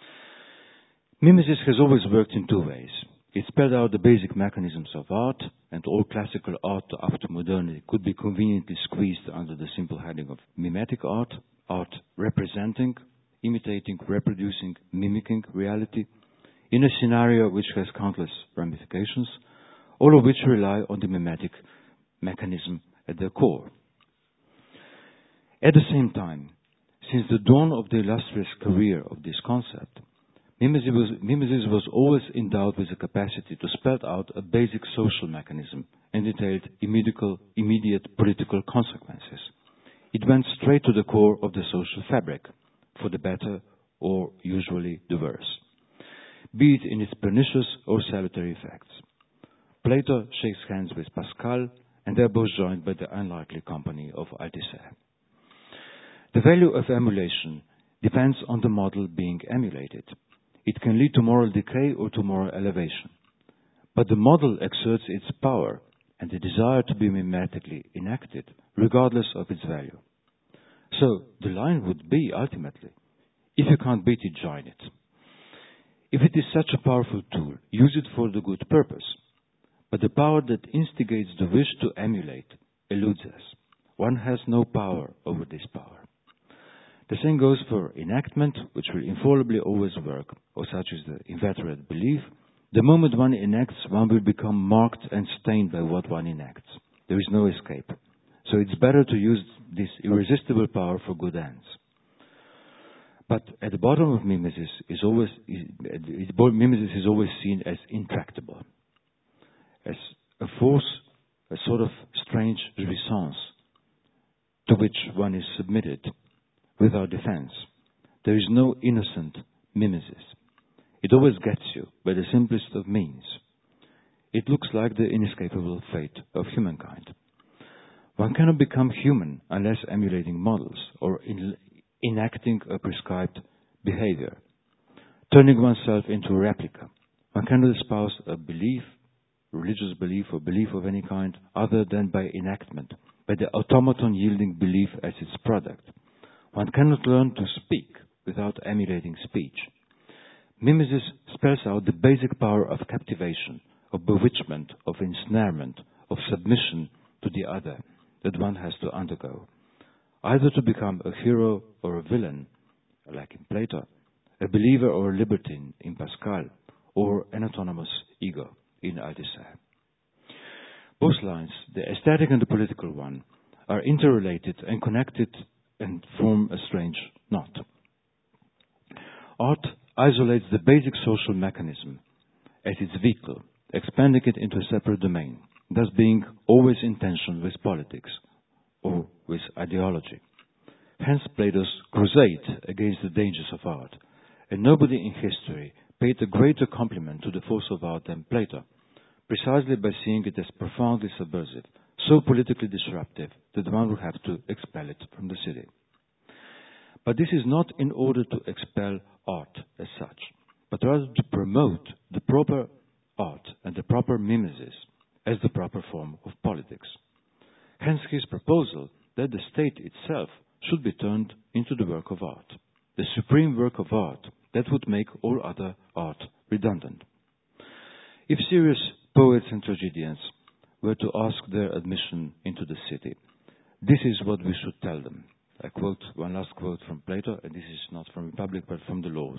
Mimesis has always worked in two ways. It spelled out the basic mechanisms of art, and all classical art up to modernity could be conveniently squeezed under the simple heading of mimetic art, art representing, imitating, reproducing, mimicking reality, in a scenario which has countless ramifications, all of which rely on the mimetic mechanism at their core. At the same time, since the dawn of the illustrious career of this concept, mimesis was always endowed with the capacity to spell out a basic social mechanism and entailed immediate political consequences. It went straight to the core of the social fabric, for the better or usually the worse, be it in its pernicious or salutary effects. Plato shakes hands with Pascal, and they are both joined by the unlikely company of Althusser. The value of emulation depends on the model being emulated. It can lead to moral decay or to moral elevation. But the model exerts its power and the desire to be mimetically enacted, regardless of its value. So the line would be, ultimately, if you can't beat it, join it. If it is such a powerful tool, use it for the good purpose. But the power that instigates the wish to emulate eludes us. One has no power over this power. The same goes for enactment, which will infallibly always work, or such is the inveterate belief. The moment one enacts, one will become marked and stained by what one enacts. There is no escape. So it's better to use this irresistible power for good ends. But at the bottom of mimesis is always seen as intractable, as a force, a sort of strange resistance to which one is submitted without defense. There is no innocent mimesis. It always gets you by the simplest of means. It looks like the inescapable fate of humankind. One cannot become human unless emulating models or enacting a prescribed behavior, turning oneself into a replica. One cannot espouse a belief, religious belief or belief of any kind, other than by enactment, by the automaton yielding belief as its product. One cannot learn to speak without emulating speech. Mimesis spells out the basic power of captivation, of bewitchment, of ensnarement, of submission to the other that one has to undergo, either to become a hero or a villain, like in Plato, a believer or a libertine in Pascal, or an autonomous ego in Althusser. Both lines, the aesthetic and the political one, are interrelated and connected and form a strange knot. Art isolates the basic social mechanism as its vehicle, expanding it into a separate domain, thus being always in tension with politics or with ideology. Hence Plato's crusade against the dangers of art, and nobody in history paid a greater compliment to the force of art than Plato, precisely by seeing it as profoundly subversive, so politically disruptive that one would have to expel it from the city. But this is not in order to expel art as such, but rather to promote the proper art and the proper mimesis as the proper form of politics. Hence his proposal that the state itself should be turned into the work of art, the supreme work of art that would make all other art redundant. If serious poets and tragedians were to ask their admission into the city, this is what we should tell them. I quote one last quote from Plato, and this is not from Republic but from the Laws.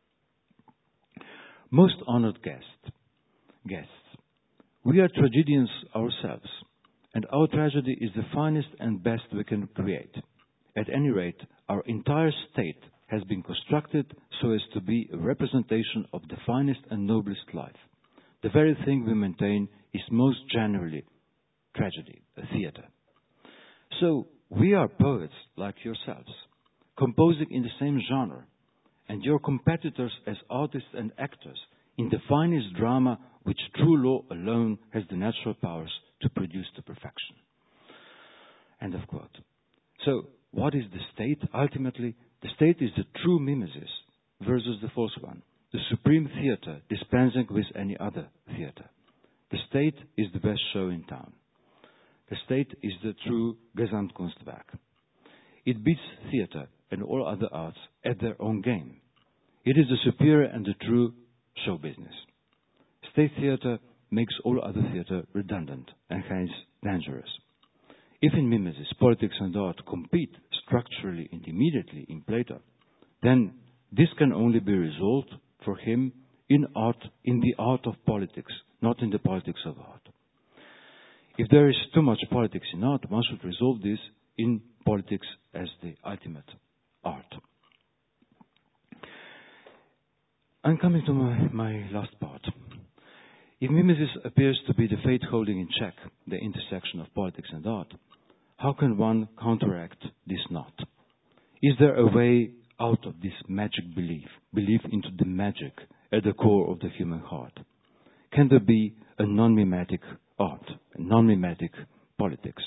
Most honored guests, we are tragedians ourselves, and our tragedy is the finest and best we can create. At any rate, our entire state has been constructed so as to be a representation of the finest and noblest life. The very thing we maintain is most generally tragedy, a theater. So, we are poets like yourselves, composing in the same genre, and your competitors as artists and actors in the finest drama which true law alone has the natural powers to produce to perfection. End of quote. So, what is the state? Ultimately, the state is the true mimesis versus the false one, the supreme theater dispensing with any other theater. The state is the best show in town. The state is the true Gesamtkunstwerk. It beats theater and all other arts at their own game. It is the superior and the true show business. State theater makes all other theatre redundant and hence dangerous. If in mimesis politics and art compete structurally and immediately in Plato, then this can only be resolved for him in art, in the art of politics, not in the politics of art. If there is too much politics in art, one should resolve this in politics as the ultimate art. I'm coming to my last part. If mimesis appears to be the fate holding in check the intersection of politics and art, how can one counteract this knot? Is there a way out of this magic belief into the magic at the core of the human heart? Can there be a non-mimetic art, a non-mimetic politics?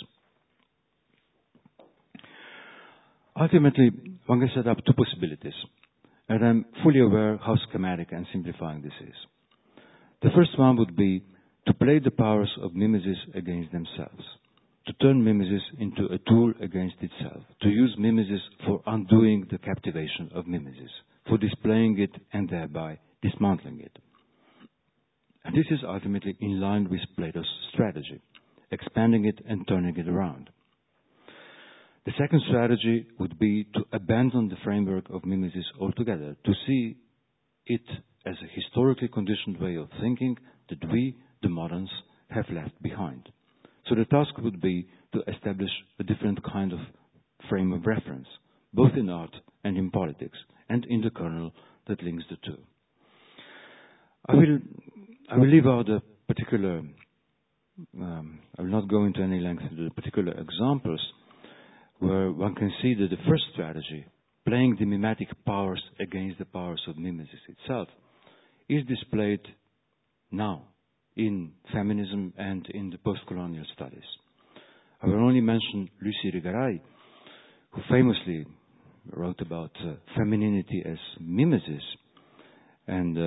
Ultimately, one can set up two possibilities, and I'm fully aware how schematic and simplifying this is. The first one would be to play the powers of mimesis against themselves, to turn mimesis into a tool against itself, to use mimesis for undoing the captivation of mimesis, for displaying it and thereby dismantling it. And this is ultimately in line with Plato's strategy, expanding it and turning it around. The second strategy would be to abandon the framework of mimesis altogether, to see it as a historically conditioned way of thinking that we, the moderns, have left behind. So the task would be to establish a different kind of frame of reference, both in art and in politics, and in the kernel that links the two. I will leave out a particular, I will not go into any length into the particular examples where one can see that the first strategy, playing the mimetic powers against the powers of mimesis itself, is displayed now in feminism and in the post-colonial studies. I will only mention Lucie Irigaray, who famously wrote about femininity as mimesis, and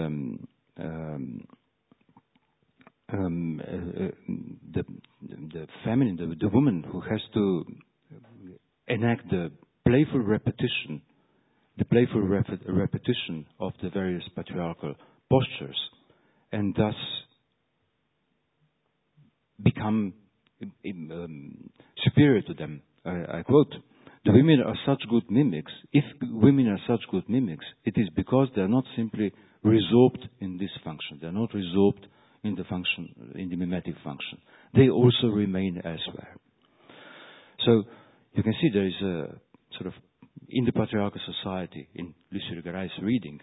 the feminine, the woman who has to enact the playful repetition of the various patriarchal postures, and thus become superior to them. I quote, "The women are such good mimics. If women are such good mimics, it is because they are not simply resorbed in this function. They are not resorbed in the function, in the mimetic function. They also remain elsewhere." So you can see there is a sort of, in the patriarchal society, in Lucie Irigaray's reading,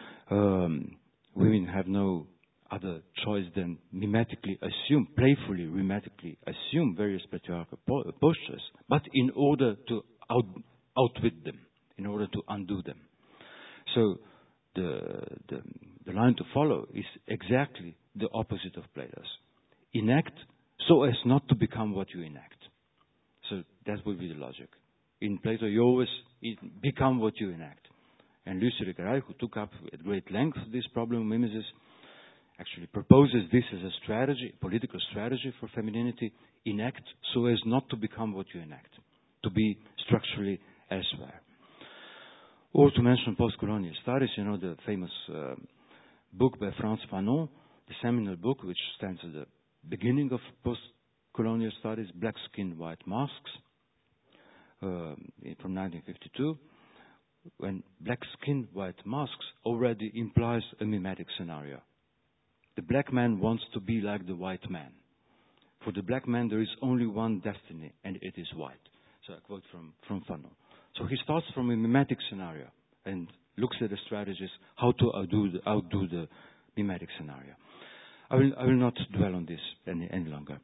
women have no other choice than playfully mimetically assume various patriarchal postures, but in order to outwit them, in order to undo them. So the line to follow is exactly the opposite of Plato's. Enact so as not to become what you enact. So that would be the logic. In Plato, you always become what you enact. And Lucie Irigaray, who took up at great length this problem of mimesis, actually proposes this as a strategy, a political strategy for femininity: enact so as not to become what you enact, to be structurally elsewhere. Or to mention post-colonial studies, you know, the famous book by Frantz Fanon, the seminal book which stands at the beginning of post-colonial studies, Black Skin, White Masks, from 1952, when black skin, white masks already implies a mimetic scenario. The black man wants to be like the white man. For the black man, there is only one destiny, and it is white. So I quote from Fanon. So he starts from a mimetic scenario and looks at the strategies how to outdo the mimetic scenario. I will not dwell on this any longer.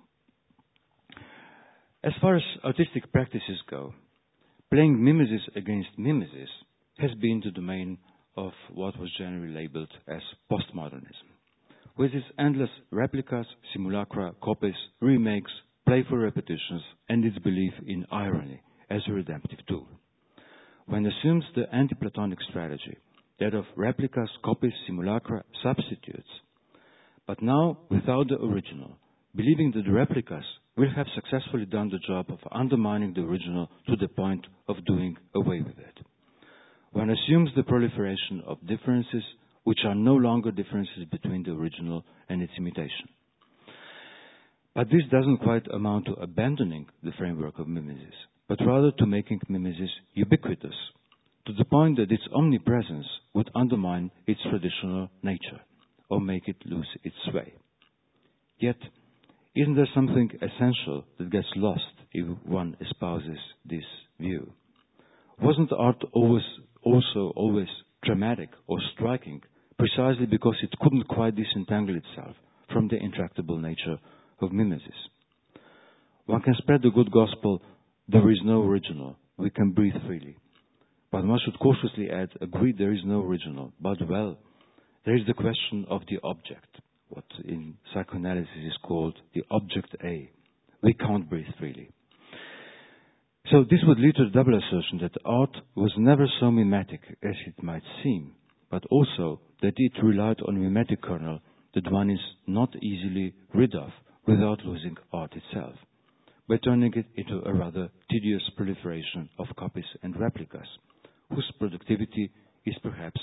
As far as artistic practices go, playing mimesis against mimesis has been the domain of what was generally labeled as postmodernism. With its endless replicas, simulacra, copies, remakes, playful repetitions, and its belief in irony as a redemptive tool. One assumes the anti-Platonic strategy, that of replicas, copies, simulacra, substitutes, but now without the original, believing that the replicas will have successfully done the job of undermining the original to the point of doing away with it. One assumes the proliferation of differences which are no longer differences between the original and its imitation. But this doesn't quite amount to abandoning the framework of mimesis, but rather to making mimesis ubiquitous, to the point that its omnipresence would undermine its traditional nature, or make it lose its sway. Yet, isn't there something essential that gets lost if one espouses this view? Wasn't art always dramatic or striking, precisely because it couldn't quite disentangle itself from the intractable nature of mimesis? One can spread the good gospel, there is no original, we can breathe freely. But one should cautiously add, agreed there is no original, but well, there is the question of the object, what in psychoanalysis is called the object A. We can't breathe freely. So this would lead to the double assertion that art was never so mimetic as it might seem, but also that it relied on a mimetic kernel that one is not easily rid of without losing art itself, by turning it into a rather tedious proliferation of copies and replicas, whose productivity is perhaps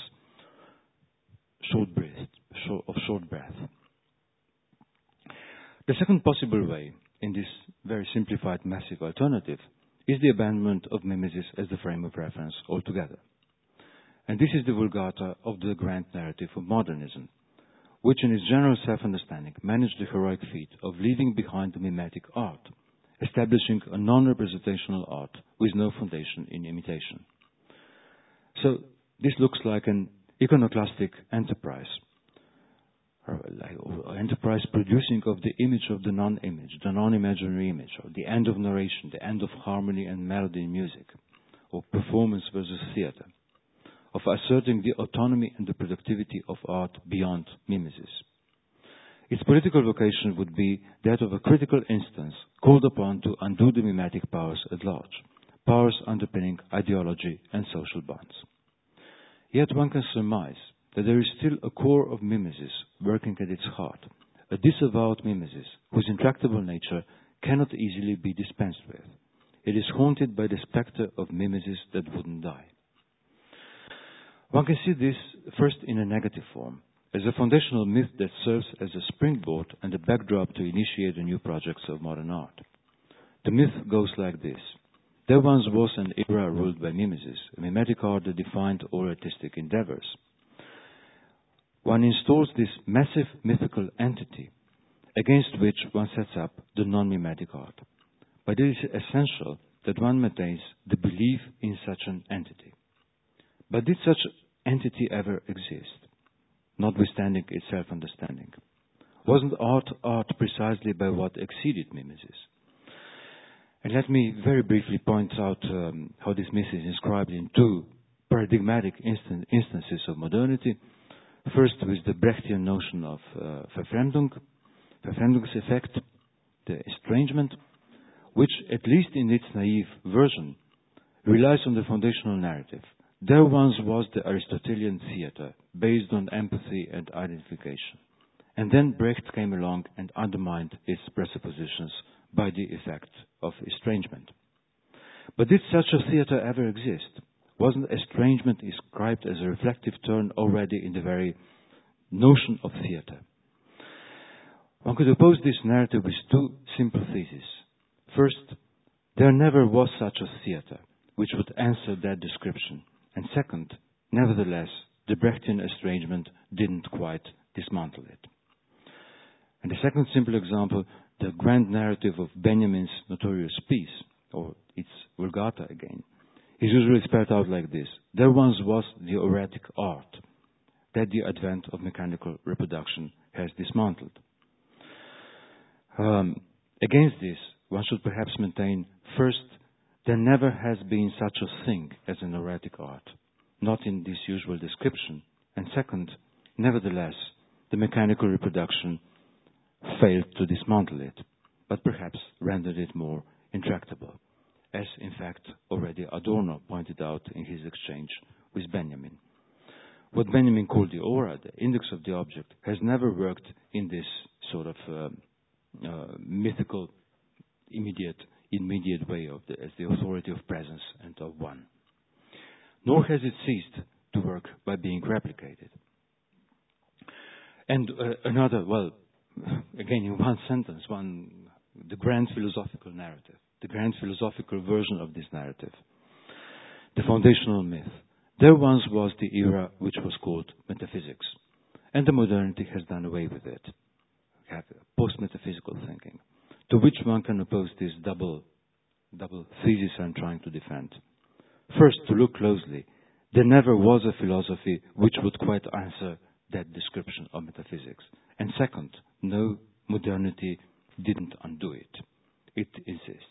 of short breath. The second possible way, in this very simplified massive alternative, is the abandonment of mimesis as the frame of reference altogether. And this is the Vulgata of the grand narrative of modernism, which in its general self-understanding managed the heroic feat of leaving behind the mimetic art, establishing a non-representational art with no foundation in imitation. So this looks like an iconoclastic enterprise, or enterprise producing of the image of the non-image, the non-imaginary image, or the end of narration, the end of harmony and melody in music, or performance versus theater, of asserting the autonomy and the productivity of art beyond mimesis. Its political vocation would be that of a critical instance called upon to undo the mimetic powers at large, powers underpinning ideology and social bonds. Yet one can surmise that there is still a core of mimesis working at its heart, a disavowed mimesis whose intractable nature cannot easily be dispensed with. It is haunted by the spectre of mimesis that wouldn't die. One can see this first in a negative form, as a foundational myth that serves as a springboard and a backdrop to initiate the new projects of modern art. The myth goes like this. There once was an era ruled by mimesis, a mimetic art that defined all artistic endeavors. One installs this massive mythical entity against which one sets up the non-mimetic art. But it is essential that one maintains the belief in such an entity. But did such entity ever exist, notwithstanding its self-understanding? Wasn't art precisely by what exceeded mimesis? And let me very briefly point out how this myth is inscribed in two paradigmatic instances of modernity. First, with the Brechtian notion of Verfremdungseffekt, the estrangement, which, at least in its naive version, relies on the foundational narrative. There once was the Aristotelian theater, based on empathy and identification. And then Brecht came along and undermined its presuppositions by the effect of estrangement. But did such a theater ever exist? Wasn't estrangement inscribed as a reflective turn already in the very notion of theater? One could oppose this narrative with two simple theses. First, there never was such a theater, which would answer that description. And second, nevertheless, the Brechtian estrangement didn't quite dismantle it. And the second simple example, the grand narrative of Benjamin's notorious piece, or its Vulgata again, is usually spelled out like this. There once was the oretic art that the advent of mechanical reproduction has dismantled. Against this, one should perhaps maintain, first, there never has been such a thing as an oretic art, not in this usual description. And second, nevertheless, the mechanical reproduction failed to dismantle it, but perhaps rendered it more intractable, as in fact already Adorno pointed out in his exchange with Benjamin. What Benjamin called the aura, the index of the object, has never worked in this sort of mythical, immediate way as the authority of presence and of one. Nor has it ceased to work by being replicated. And another, well, again in one sentence, the grand philosophical narrative, the grand philosophical version of this narrative, the foundational myth. There once was the era which was called metaphysics, and the modernity has done away with it. We have post-metaphysical thinking, to which one can oppose this double thesis I'm trying to defend. First, to look closely, there never was a philosophy which would quite answer that description of metaphysics. And second, no, modernity didn't undo it. It exists.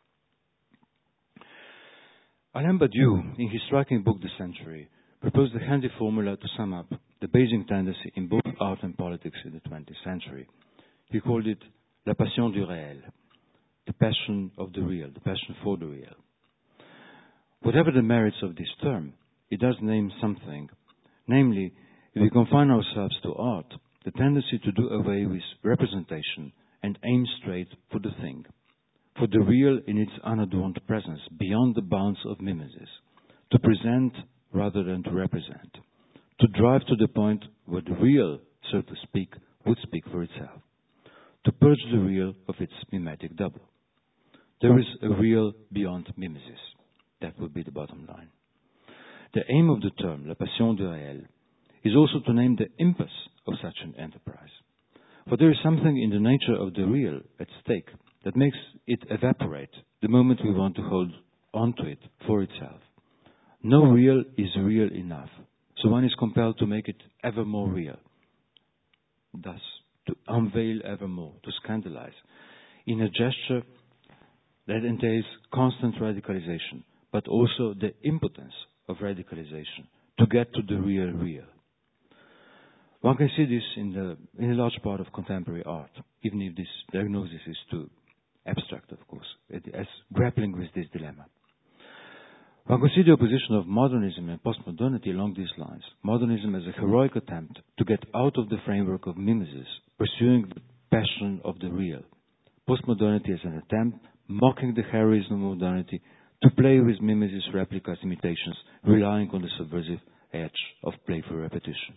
Alain Badiou, in his striking book The Century, proposed a handy formula to sum up the basic tendency in both art and politics in the 20th century. He called it la passion du réel, the passion of the real, the passion for the real. Whatever the merits of this term, it does name something. Namely, if we confine ourselves to art, the tendency to do away with representation and aim straight for the thing, for the real in its unadorned presence, beyond the bounds of mimesis, to present rather than to represent, to drive to the point where the real, so to speak, would speak for itself, to purge the real of its mimetic double. There is a real beyond mimesis. That would be the bottom line. The aim of the term, la passion du réel, is also to name the impetus of such an enterprise. For there is something in the nature of the real at stake that makes it evaporate the moment we want to hold on to it for itself. No real is real enough, so one is compelled to make it ever more real. Thus, to unveil ever more, to scandalize, in a gesture that entails constant radicalization, but also the impotence of radicalization to get to the real. One can see this in a large part of contemporary art, even if this diagnosis is too abstract, of course, as grappling with this dilemma. One can see the opposition of modernism and postmodernity along these lines. Modernism as a heroic attempt to get out of the framework of mimesis, pursuing the passion of the real. Postmodernity as an attempt, mocking the heroism of modernity, to play with mimesis, replicas, imitations, relying on the subversive edge of playful repetition.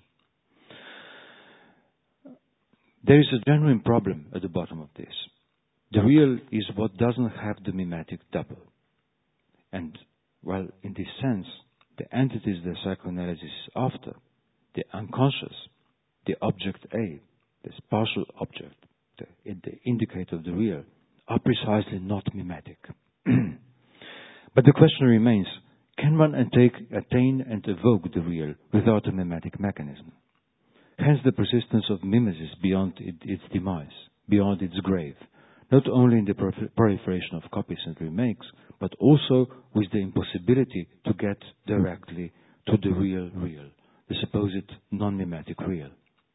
There is a genuine problem at the bottom of this. The real is what doesn't have the mimetic double. And, well, in this sense, the entities that psychoanalysis is after, the unconscious, the object A, this partial object, the indicator of the real, are precisely not mimetic. But the question remains, can one attain and evoke the real without a mimetic mechanism? Hence the persistence of mimesis beyond its demise, beyond its grave, not only in the proliferation of copies and remakes, but also with the impossibility to get directly to the real, the supposed non-mimetic real.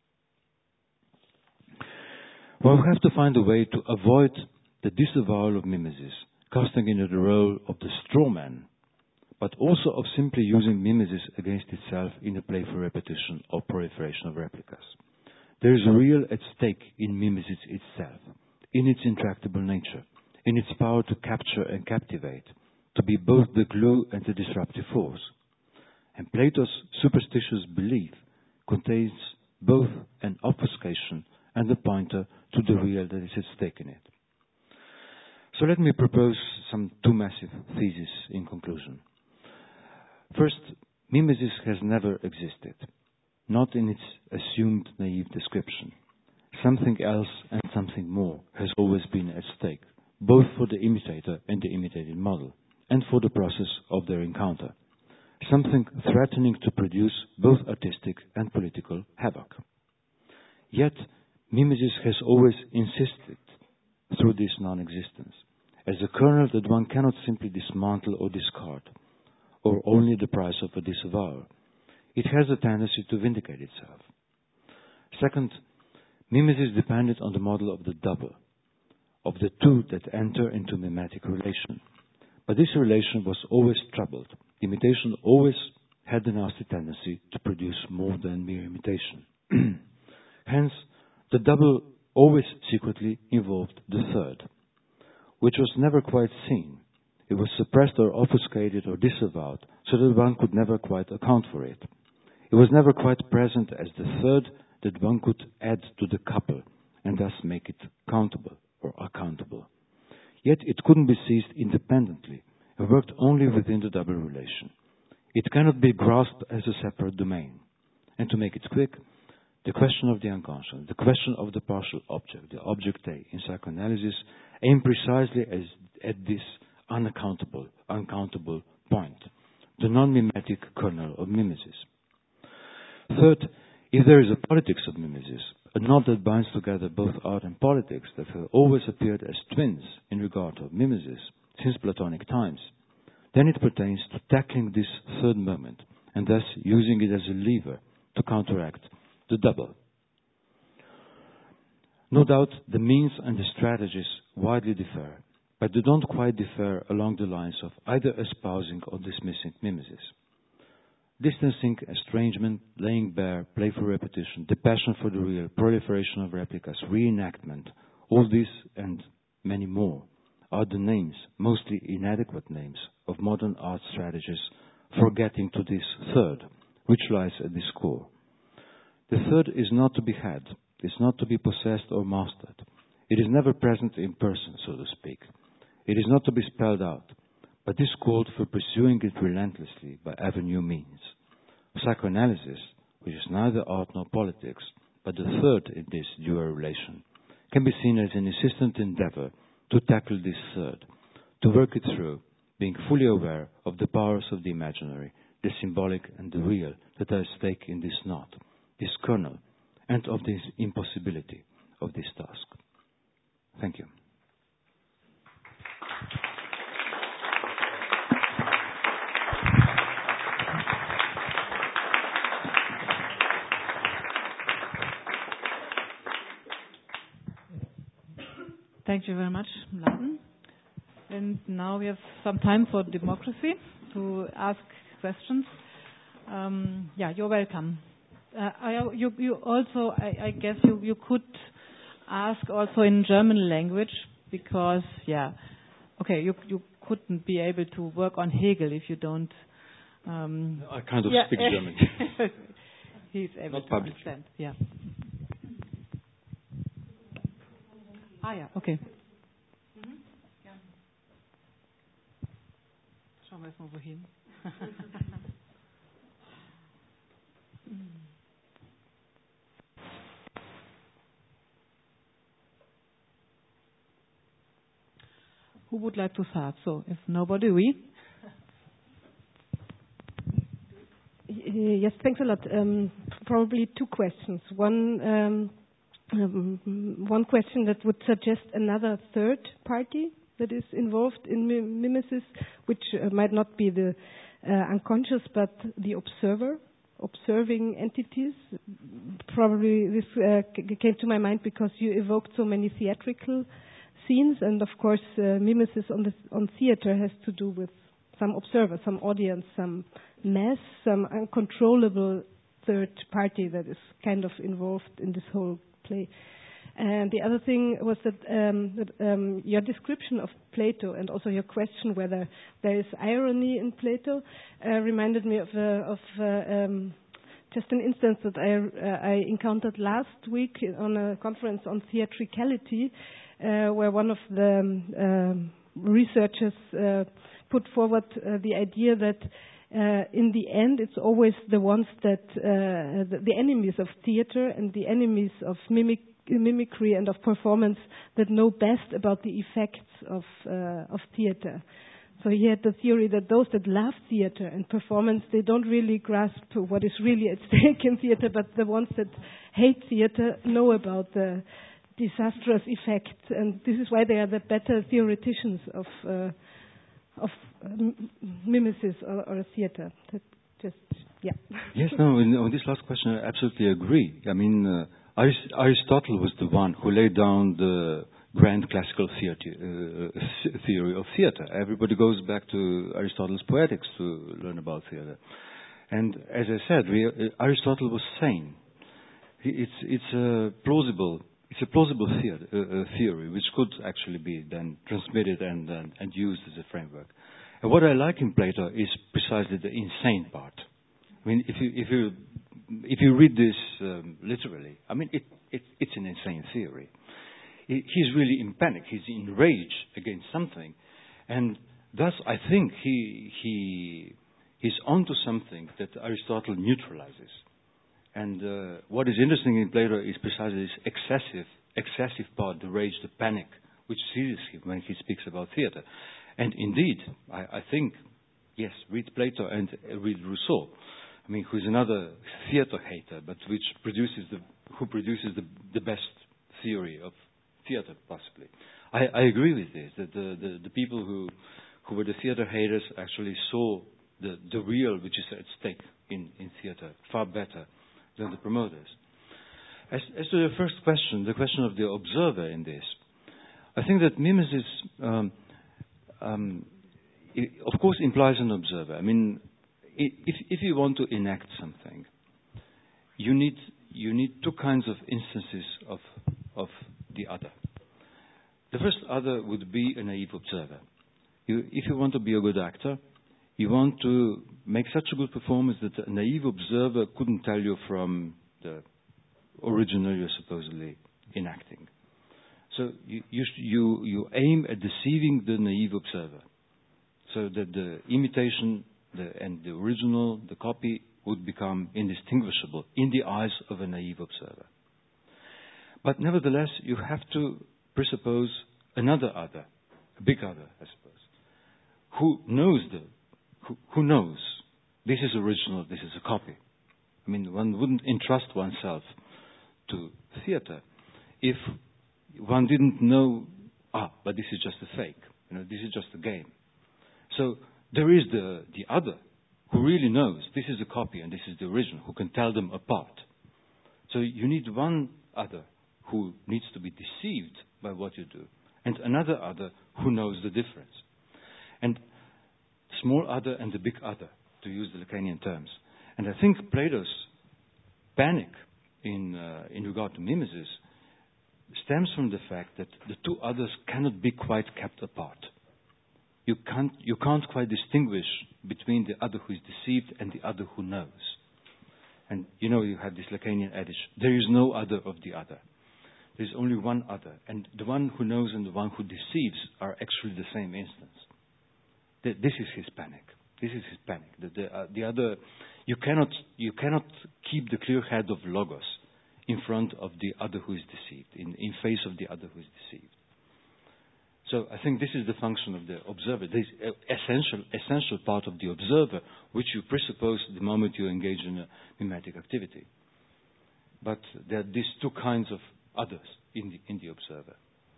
Well, we have to find a way to avoid the disavowal of mimesis, casting into the role of the straw man, but also of simply using mimesis against itself in a playful repetition or proliferation of replicas. There is a real at stake in mimesis itself, in its intractable nature, in its power to capture and captivate, to be both the glue and the disruptive force. And Plato's superstitious belief contains both an obfuscation and a pointer to the real that is at stake in it. So let me propose two massive theses in conclusion. First, mimesis has never existed, not in its assumed naive description. Something else and something more has always been at stake, both for the imitator and the imitated model, and for the process of their encounter. Something threatening to produce both artistic and political havoc. Yet, mimesis has always insisted through this non-existence, as a kernel that one cannot simply dismantle or discard, or only the price of a disavowal. It has a tendency to vindicate itself. Second, mimesis depended on the model of the double, of the two that enter into mimetic relation. But this relation was always troubled. Imitation always had the nasty tendency to produce more than mere imitation. Hence, the double always secretly involved the third, which was never quite seen. It was suppressed or obfuscated or disavowed, so that one could never quite account for it. It was never quite present as the third that one could add to the couple and thus make it countable or accountable. Yet it couldn't be seized independently. It worked only within the double relation. It cannot be grasped as a separate domain. And to make it quick, the question of the unconscious, the question of the partial object, the object A in psychoanalysis, aim precisely at this uncountable point, the non-mimetic kernel of mimesis. Third, if there is a politics of mimesis, a knot that binds together both art and politics that have always appeared as twins in regard to mimesis since Platonic times, then it pertains to tackling this third moment and thus using it as a lever to counteract the double. No doubt the means and the strategies widely differ, but they don't quite differ along the lines of either espousing or dismissing mimesis. Distancing, estrangement, laying bare, playful repetition, the passion for the real, proliferation of replicas, reenactment, all these and many more are the names, mostly inadequate names, of modern art strategies for getting to this third, which lies at this core. The third is not to be had, it's not to be possessed or mastered. It is never present in person, so to speak. It is not to be spelled out, but is called for pursuing it relentlessly by ever new means. Psychoanalysis, which is neither art nor politics, but the third in this dual relation, can be seen as an insistent endeavor to tackle this third, to work it through, being fully aware of the powers of the imaginary, the symbolic and the real that are at stake in this knot, this kernel, and of this impossibility of this task. Thank you. Thank you very much, Mladen. And now we have some time for democracy to ask questions. You're welcome. You also, I guess you could ask also in German language because, you couldn't be able to work on Hegel if you don't. I kind of speak German. He's able Not to understand. Yeah. Okay. Ja. Schauen wir jetzt mal wohin. Who would like to start? So, if nobody, we. Yes, thanks a lot. Probably two questions. One question that would suggest another third party that is involved in mimesis, which might not be the unconscious, but the observing entities. Probably this came to my mind because you evoked so many theatrical scenes, and of course mimesis on theater has to do with some observer, some audience, some mass, some uncontrollable third party that is kind of involved in this whole play. And the other thing was that your description of Plato and also your question whether there is irony in Plato reminded me of just an instance that I encountered last week on a conference on theatricality, where one of the researchers put forward the idea that in the end, it's always the ones that the enemies of theater and the enemies of mimicry and of performance that know best about the effects of theater. So he had the theory that those that love theater and performance, they don't really grasp what is really at stake in theater, but the ones that hate theater know about the disastrous effects, and this is why they are the better theoreticians of mimesis or theater. Yes, no, on this last question I absolutely agree. I mean, Aristotle was the one who laid down the grand classical theory of theater. Everybody goes back to Aristotle's Poetics to learn about theater. And as I said, Aristotle was sane. It's a plausible theory which could actually be then transmitted and used as a framework. And what I like in Plato is precisely the insane part. I mean, if you read this literally. I mean, it's an insane theory. He's really in panic. He's in rage against something. And thus, I think he's onto something that Aristotle neutralizes. And what is interesting in Plato is precisely this excessive part, the rage, the panic, which seizes him when he speaks about theater. And indeed, I think, yes, read Plato and read Rousseau. I mean, who's another theater hater, but who produces the best theory of theater, possibly. I agree with this, that the people who were the theater haters actually saw the real which is at stake in theater far better than the promoters. As to the first question, the question of the observer in this, I think that mimesis, of course, implies an observer. I mean, if you want to enact something, you need two kinds of instances of the other. The first other would be a naive observer. If you want to be a good actor, you want to make such a good performance that a naive observer couldn't tell you from the original you're supposedly enacting. So you aim at deceiving the naive observer, so that the imitation and the original, the copy, would become indistinguishable in the eyes of a naive observer. But nevertheless, you have to presuppose another other, a big other, I suppose, who knows this is original, this is a copy. I mean, one wouldn't entrust oneself to theater if one didn't know, but this is just a fake, this is just a game. So there is the other who really knows this is a copy and this is the original, who can tell them apart. So you need one other who needs to be deceived by what you do, and another other who knows the difference. And small other and the big other, to use the Lacanian terms. And I think Plato's panic in regard to mimesis stems from the fact that the two others cannot be quite kept apart. You can't quite distinguish between the other who is deceived and the other who knows. And you have this Lacanian adage, there is no other of the other. There is only one other. And the one who knows and the one who deceives are actually the same instance. This is his panic. This is his panic. The other, you cannot keep the clear head of Logos in front of the other who is deceived, in face of the other who is deceived. So I think this is the function of the observer. This essential part of the observer, which you presuppose the moment you engage in a mimetic activity. But there are these two kinds of others in the observer.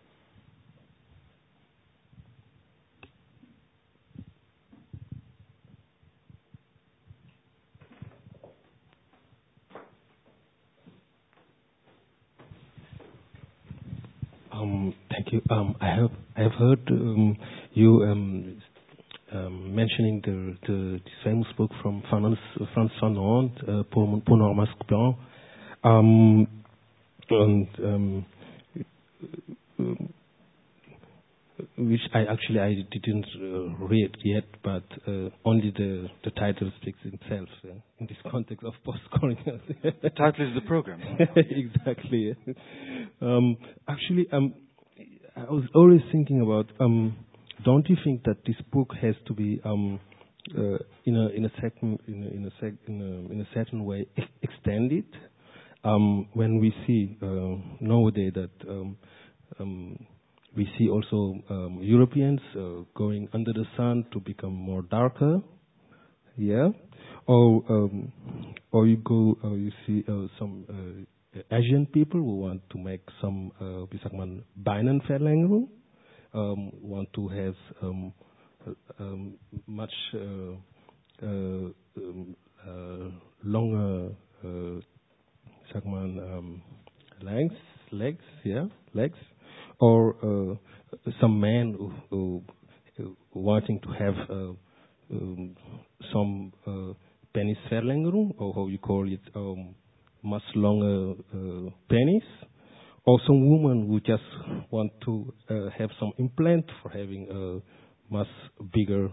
Thank you. I have heard you mentioning the famous book from Frantz Fanon, Pour Normas Coupon, which I didn't read yet, but only the title speaks itself in this context of post-colonial. The title is the program. Exactly. I was always thinking about. Don't you think that this book has to be in a certain way extended? When we see nowadays that we see also Europeans going under the sun to become more darker, yeah, or you see some Asian people who want to make some, wie sagt man, Beinenverlängerung, want to have much longer, sagt man, legs, or some men who wanting to have some Penisverlängerung, or how you call it, much longer penis, or some women who just want to have some implant for having a much bigger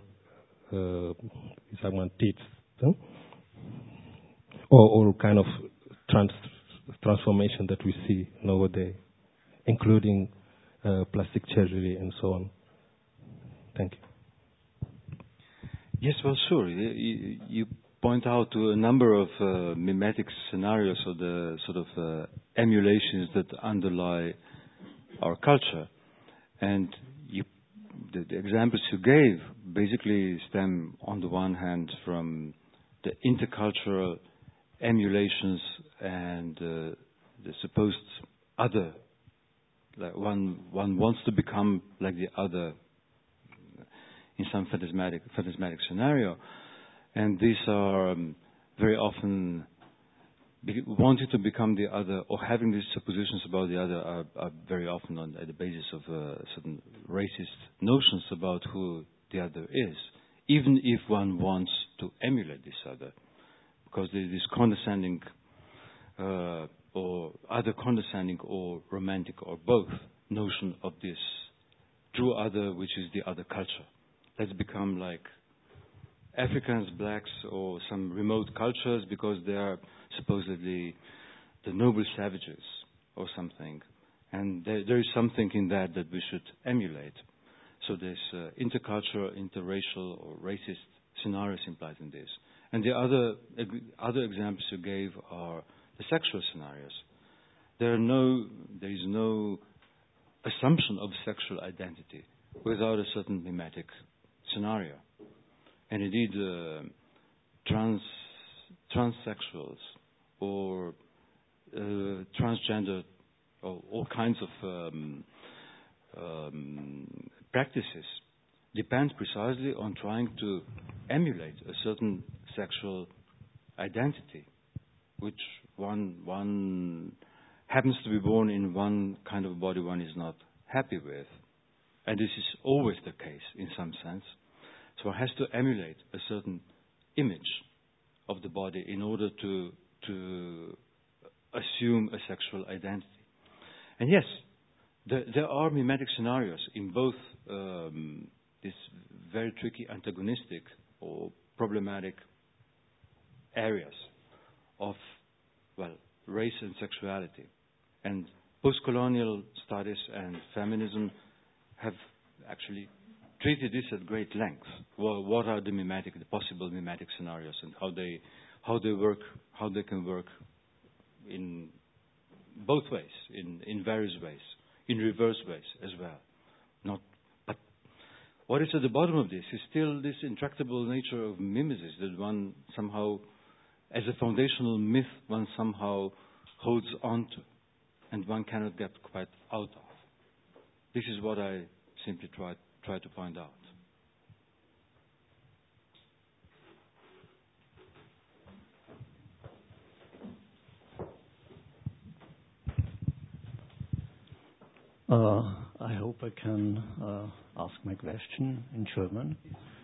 teeth, or kind of transformation that we see nowadays, including plastic surgery and so on. Thank you. Yes, well, sure. You point out to a number of mimetic scenarios or the sort of emulations that underlie our culture. And the examples you gave basically stem, on the one hand, from the intercultural emulations and the supposed other. Like one wants to become like the other in some phantasmatic scenario. And these are very often wanting to become the other or having these suppositions about the other are very often at the basis of certain racist notions about who the other is, even if one wants to emulate this other, because there is this condescending or either condescending or romantic or both notion of this true other, which is the other culture. Let's become like Africans, blacks, or some remote cultures because they are supposedly the noble savages or something. And there is something in that we should emulate. So there's intercultural, interracial, or racist scenarios implied in this. And the other examples you gave are the sexual scenarios. There is no assumption of sexual identity without a certain mimetic scenario. And indeed, transsexuals or transgender or all kinds of practices depend precisely on trying to emulate a certain sexual identity, which one happens to be born in one kind of body one is not happy with. And this is always the case in some sense. So one has to emulate a certain image of the body in order to assume a sexual identity. And yes, there are mimetic scenarios in both this very tricky antagonistic or problematic areas of, race and sexuality. And post-colonial studies and feminism have actually treated this at great length. Well, what are the possible mimetic scenarios, and how they work, how they can work in both ways, in various ways, in reverse ways as well. But what is at the bottom of this is still this intractable nature of mimesis that one somehow, as a foundational myth, one somehow holds on to, and one cannot get quite out of. This is what I simply try to point out. I hope I can ask my question in German.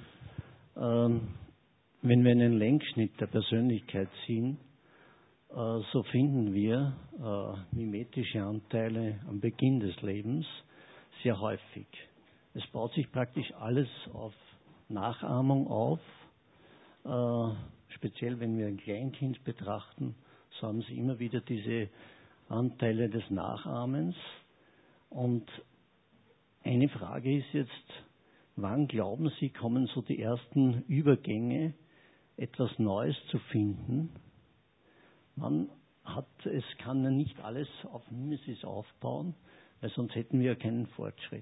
Wenn wir einen Längsschnitt der Persönlichkeit ziehen, so finden wir mimetische Anteile am Beginn des Lebens sehr häufig. Es baut sich praktisch alles auf Nachahmung auf. Speziell wenn wir ein Kleinkind betrachten, so haben sie immer wieder diese Anteile des Nachahmens. Und eine Frage ist jetzt, wann glauben Sie, kommen so die ersten Übergänge, etwas Neues zu finden? Es kann ja nicht alles auf Mimesis aufbauen, weil sonst hätten wir ja keinen Fortschritt.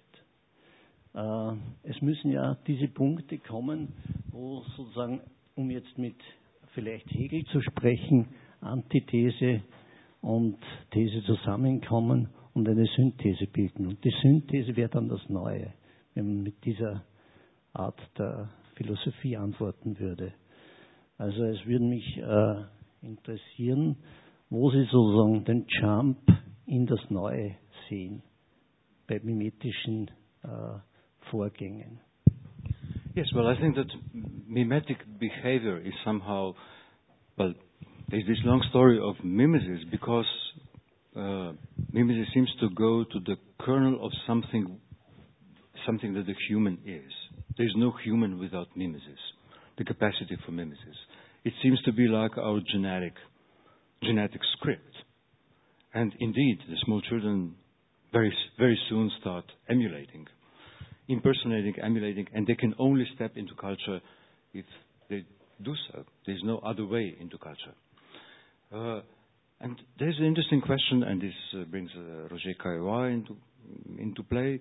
Es müssen ja diese Punkte kommen, wo sozusagen, um jetzt mit vielleicht Hegel zu sprechen, Antithese und These zusammenkommen und eine Synthese bilden. Und die Synthese wäre dann das Neue, wenn man mit dieser Art der Philosophie antworten würde. Also es würde mich interessieren, wo Sie sozusagen den Jump in das Neue sehen, bei mimetischen Vorgängen. Yes, well, I think that mimetic behavior is somehow, there's this long story of mimesis because mimesis seems to go to the kernel of something that the human is. There's no human without mimesis, the capacity for mimesis. It seems to be like our genetic script. And indeed, the small children very soon start impersonating, emulating, and they can only step into culture if they do so. There's no other way into culture. And there's an interesting question, and this brings Roger Caillois into play.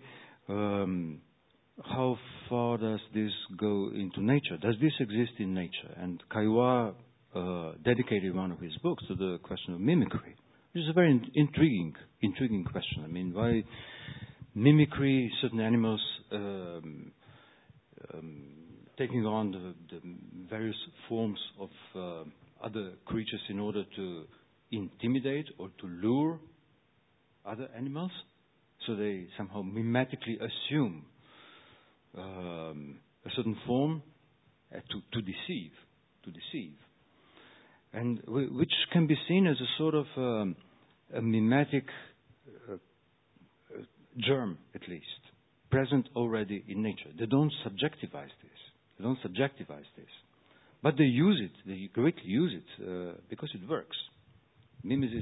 How far does this go into nature? Does this exist in nature? And Caillois dedicated one of his books to the question of mimicry, which is a very intriguing question. I mean, why mimicry, certain animals taking on the various forms of other creatures in order to intimidate or to lure other animals, so they somehow mimetically assume a certain form to deceive, and which can be seen as a sort of a mimetic germ, at least, present already in nature. They don't subjectivize this. But they use it, they greatly use it, because it works. Mimicry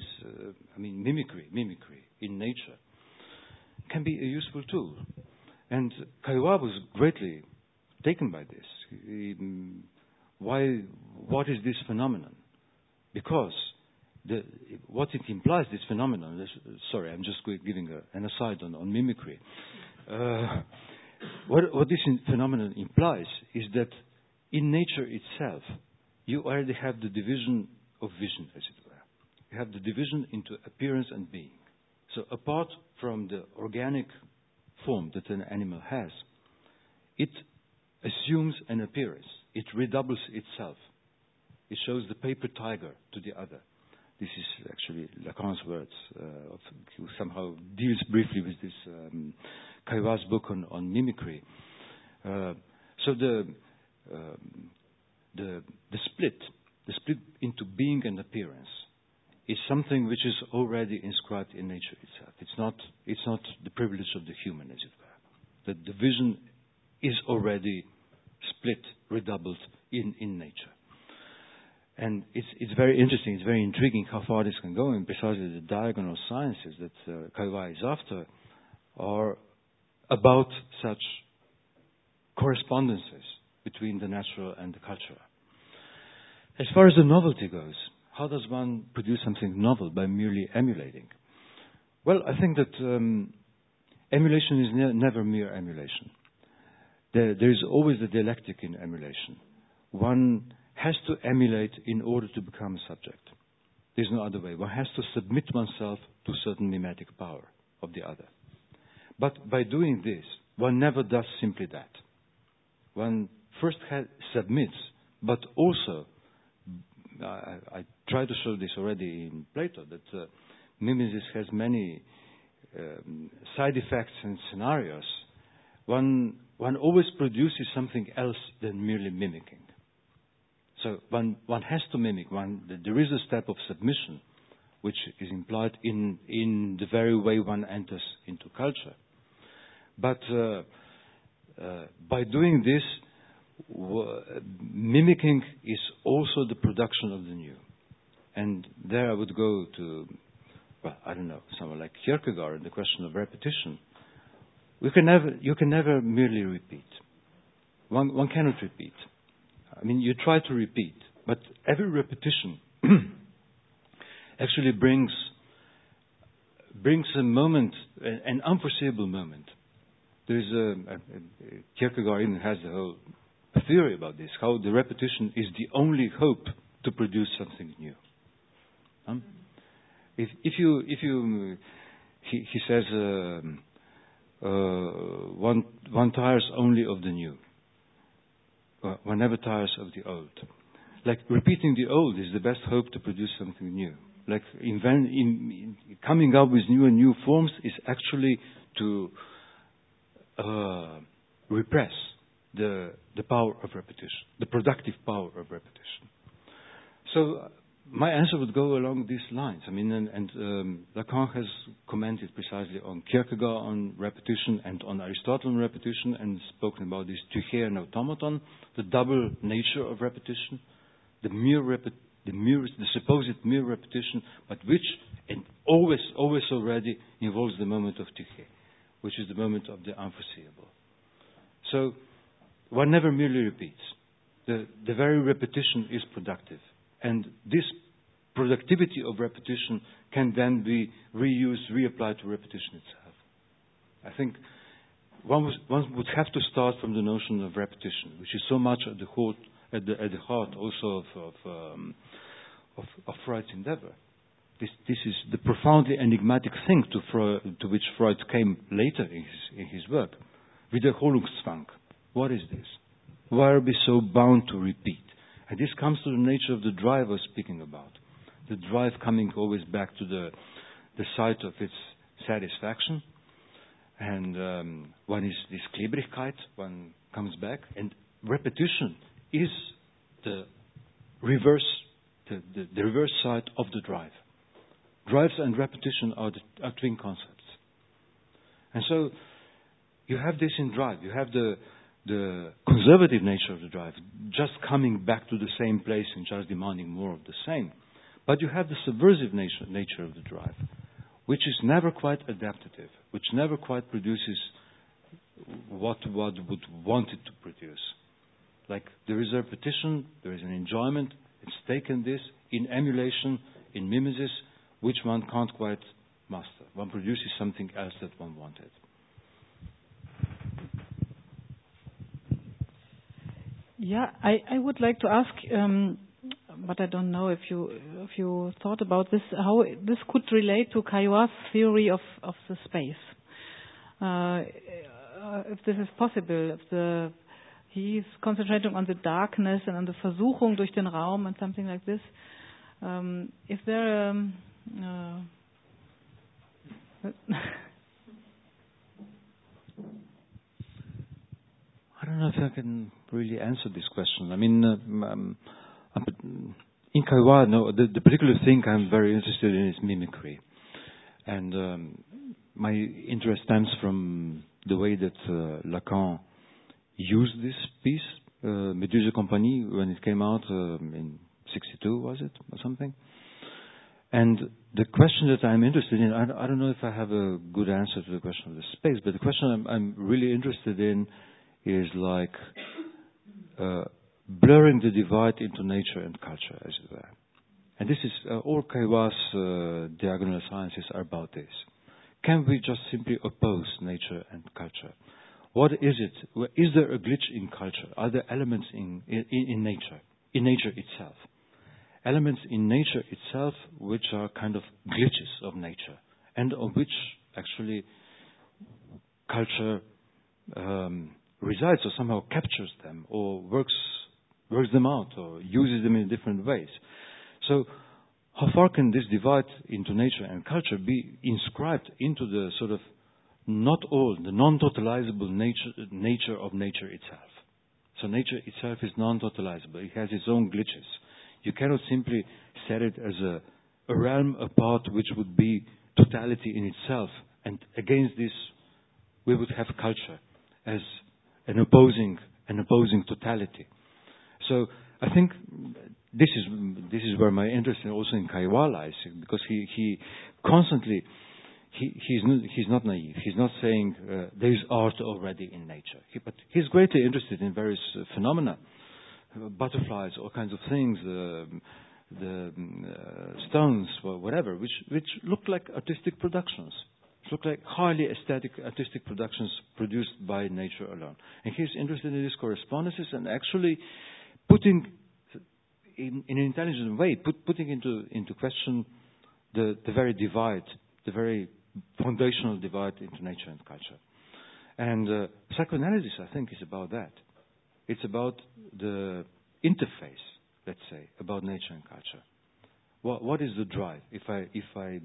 in nature can be a useful tool. And Caillois was greatly taken by this. What is this phenomenon? Because what it implies, this phenomenon, sorry, I'm just giving an aside on mimicry. What this phenomenon implies is that in nature itself, you already have the division of vision, as it were. You have the division into appearance and being. So apart from the organic form that an animal has, it assumes an appearance. It redoubles itself. It shows the paper tiger to the other. This is actually Lacan's words, who somehow deals briefly with this Caillois' book on mimicry. So the split into being and appearance, is something which is already inscribed in nature itself. It's not the privilege of the human, as it were. The vision is already split, redoubled in nature. And it's very interesting, it's very intriguing how far this can go, and precisely the diagonal sciences that Caillois is after are about such correspondences between the natural and the cultural. As far as the novelty goes, how does one produce something novel by merely emulating? Well, I think that emulation is never mere emulation. There is always a dialectic in emulation. One has to emulate in order to become a subject. There's no other way. One has to submit oneself to certain mimetic power of the other. But by doing this, one never does simply that. One first submits, but also, I tried to show this already in Plato, that mimesis has many side effects and scenarios. One always produces something else than merely mimicking. So one has to mimic. There is a step of submission, which is implied in the very way one enters into culture. But by doing this, mimicking is also the production of the new. And there I would go to, well, I don't know, someone like Kierkegaard and the question of repetition. You can never merely repeat. One cannot repeat. I mean, you try to repeat, but every repetition actually brings a moment, an unforeseeable moment. There's Kierkegaard even has the whole theory about this, how the repetition is the only hope to produce something new. He says, one tires only of the new. One never tires of the old. Like repeating the old is the best hope to produce something new. Like coming up with new and new forms is actually to repress the power of repetition, the productive power of repetition. So my answer would go along these lines. I mean, and Lacan has commented precisely on Kierkegaard on repetition and on Aristotle on repetition, and spoken about this Tychean automaton, the double nature of repetition, the mere the supposed mere repetition, but which, and always already involves the moment of Tyche, which is the moment of the unforeseeable. So one never merely repeats. The very repetition is productive. And this productivity of repetition can then be reused, reapplied to repetition itself. I think one would have to start from the notion of repetition, which is so much at the heart also of Freud's endeavor. This is the profoundly enigmatic thing to which Freud came later in his work. Wiederholungszwang. What is this? Why are we so bound to repeat? And this comes to the nature of the drive I was speaking about. The drive coming always back to the site of its satisfaction. And one is this Klebrigkeit, one comes back. And repetition is the reverse side of the drive. Drives and repetition are twin concepts. And so you have this in drive. You have the conservative nature of the drive, just coming back to the same place and just demanding more of the same. But you have the subversive nature of the drive, which is never quite adaptative, which never quite produces what would want it to produce. Like there is a repetition, there is an enjoyment, it's taken this in emulation, in mimesis, which one can't quite master. One produces something else that one wanted. Yeah, I would like to ask, but I don't know if you thought about this, how this could relate to Caillois' theory of the space. If this is possible, he's concentrating on the darkness and on the Versuchung durch den Raum and something like this. Is there I don't know if I can really answer this question. I mean, in Caillois, no, the particular thing I'm very interested in is mimicry. And my interest stems from the way that Lacan used this piece, Méduse et Compagnie, when it came out in 1962, was it, or something? And the question that I'm interested in, I don't know if I have a good answer to the question of the space, but the question I'm really interested in is like blurring the divide into nature and culture, as it were. And this is, all Caillois' diagonal sciences are about this. Can we just simply oppose nature and culture? What is it? Is there a glitch in culture? Are there elements in nature itself? Elements in nature itself which are kind of glitches of nature, and of which actually culture resides or somehow captures them or works them out or uses them in different ways. So how far can this divide into nature and culture be inscribed into the sort of the non-totalizable nature of nature itself? So nature itself is non-totalizable. It has its own glitches. You cannot simply set it as a realm apart which would be totality in itself. And against this, we would have culture as an opposing totality. So I think this is where my interest also in Caillois lies, because he constantly he's not naive. He's not saying there is art already in nature, but he's greatly interested in various phenomena, butterflies, all kinds of things, the stones, whatever, which look like artistic productions. Look like highly aesthetic artistic productions produced by nature alone. And he's interested in these correspondences and actually putting, in an intelligent way, putting into question the very divide, the very foundational divide into nature and culture. And psychoanalysis, I think, is about that. It's about the interface, let's say, about nature and culture. What is the drive? If I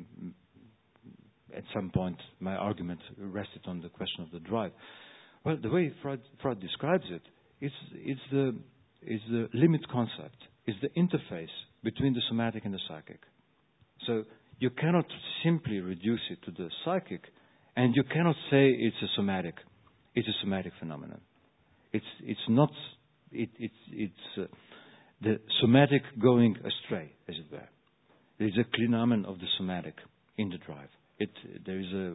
at some point, my argument rested on the question of the drive. Well, the way Freud describes it, is the limit concept, is the interface between the somatic and the psychic. So you cannot simply reduce it to the psychic, and you cannot say it's a somatic phenomenon. It's not. It's the somatic going astray, as it were. There is a clinamen of the somatic in the drive. There is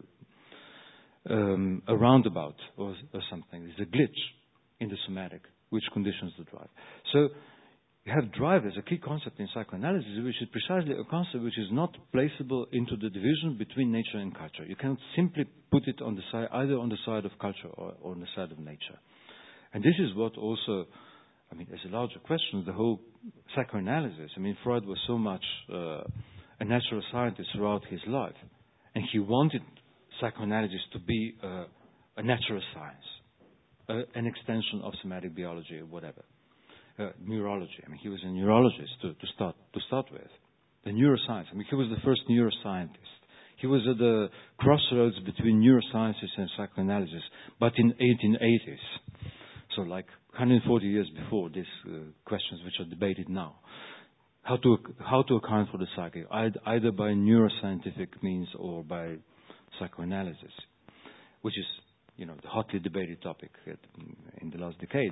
a roundabout or something. There's a glitch in the somatic which conditions the drive. So you have drive as a key concept in psychoanalysis, which is precisely a concept which is not placeable into the division between nature and culture. You cannot simply put it on the side, either on the side of culture or on the side of nature. And this is what also, I mean, as a larger question, the whole psychoanalysis. I mean, Freud was so much a natural scientist throughout his life, and he wanted psychoanalysis to be a natural science, an extension of somatic biology or whatever. Neurology. I mean, he was a neurologist to start with. The neuroscience. I mean, he was the first neuroscientist. He was at the crossroads between neurosciences and psychoanalysis, but in 1880s. So, like 140 years before these questions which are debated now. How to account for the psyche, either by neuroscientific means or by psychoanalysis, which is, the hotly debated topic in the last decade.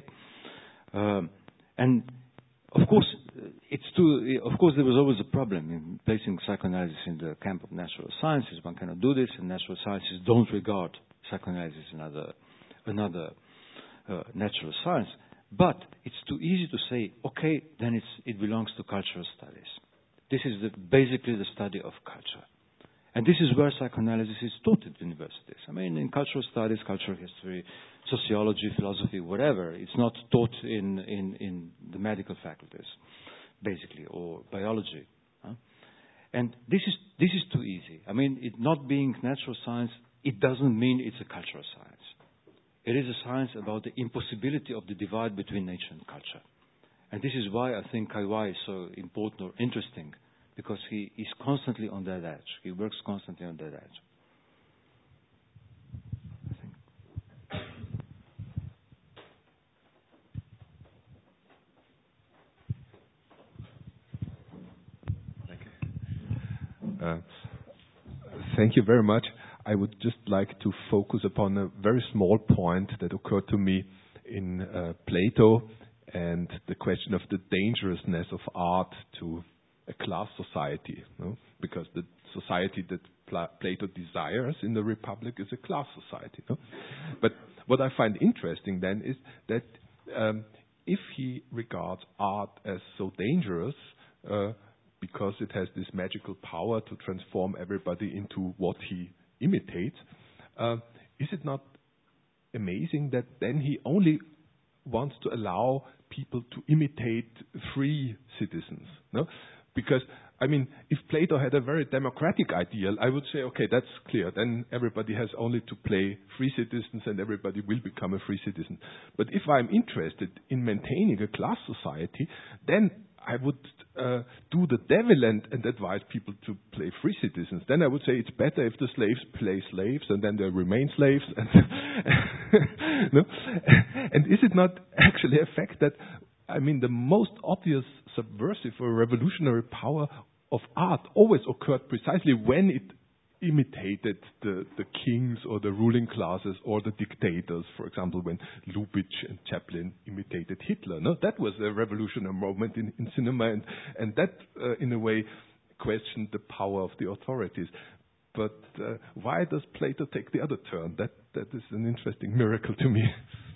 And of course, there was always a problem in placing psychoanalysis in the camp of natural sciences. One cannot do this, and natural sciences don't regard psychoanalysis as another natural science. But it's too easy to say, okay, then it belongs to cultural studies. This is basically the study of culture. And this is where psychoanalysis is taught at universities. I mean, in cultural studies, cultural history, sociology, philosophy, whatever, it's not taught in the medical faculties, basically, or biology. And this is too easy. I mean, it not being natural science, it doesn't mean it's a cultural science. It is a science about the impossibility of the divide between nature and culture. And this is why I think Kai Wai is so important or interesting, because he is constantly on that edge. He works constantly on that edge. Thank you very much. I would just like to focus upon a very small point that occurred to me in Plato and the question of the dangerousness of art to a class society. Because the society that Plato desires in the Republic is a class society. But what I find interesting then is that if he regards art as so dangerous, because it has this magical power to transform everybody into what he imitates, is it not amazing that then he only wants to allow people to imitate free citizens? No? Because, I mean, if Plato had a very democratic ideal, I would say, okay, that's clear. Then everybody has only to play free citizens and everybody will become a free citizen. But if I'm interested in maintaining a class society, then I would do the devil and advise people to play free citizens. Then I would say it's better if the slaves play slaves and then they remain slaves. And, no? And is it not actually a fact that, I mean, the most obvious subversive or revolutionary power of art always occurred precisely when it imitated the kings or the ruling classes or the dictators. For example, when Lubitsch and Chaplin imitated Hitler. No, that was a revolutionary moment in cinema, and that, in a way, questioned the power of the authorities. But why does Plato take the other turn? That is an interesting miracle to me.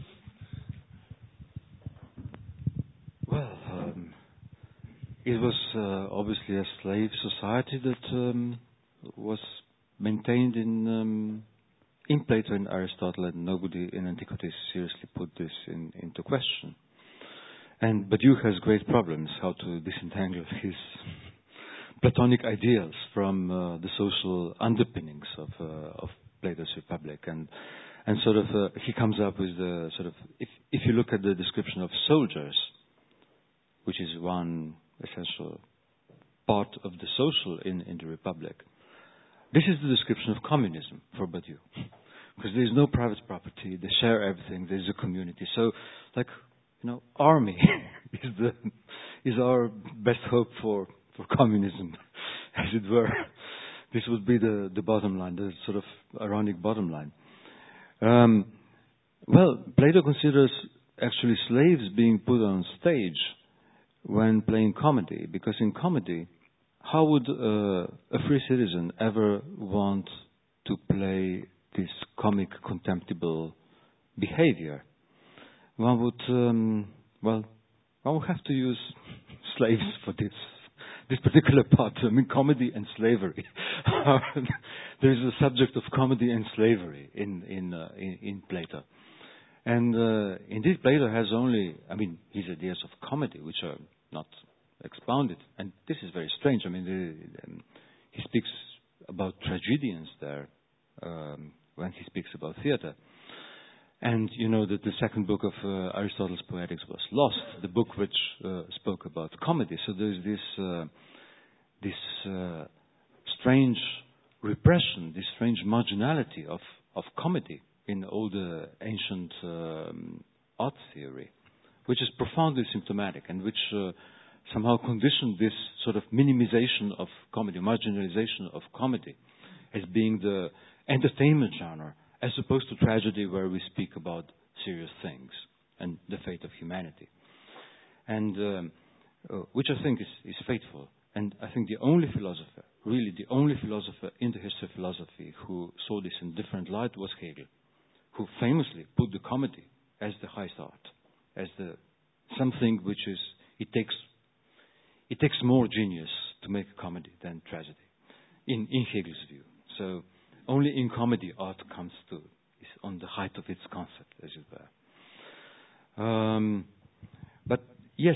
Well, it was obviously a slave society that was maintained in Plato and Aristotle, and nobody in antiquity seriously put this into question. But Hume has great problems how to disentangle his Platonic ideals from the social underpinnings of Plato's Republic, and sort of he comes up with the sort of if you look at the description of soldiers, which is one essential part of the social in the Republic. This is the description of communism for Badiou. Because there is no private property, they share everything, there is a community. So, like, army is our best hope for communism, as it were. This would be the bottom line, the sort of ironic bottom line. Well, Plato considers actually slaves being put on stage when playing comedy, because in comedy, how would a free citizen ever want to play this comic, contemptible behavior? One would have to use slaves for this particular part. I mean, comedy and slavery. There is a subject of comedy and slavery in Plato. And indeed, Plato has only, his ideas of comedy, which are not expounded. And this is very strange. He speaks about tragedians there when he speaks about theater. And you know that the second book of Aristotle's Poetics was lost, the book which spoke about comedy. So there's this strange repression, this strange marginality of comedy in all the ancient art theory, which is profoundly symptomatic and which somehow conditioned this sort of minimization of comedy, marginalization of comedy as being the entertainment genre, as opposed to tragedy, where we speak about serious things and the fate of humanity. And which I think is fateful. And I think the only philosopher, really the only philosopher in the history of philosophy who saw this in different light was Hegel, who famously put the comedy as the highest art, as something which is, it takes more genius to make a comedy than tragedy, in Hegel's view. So only in comedy art is on the height of its concept, as it were. But yes,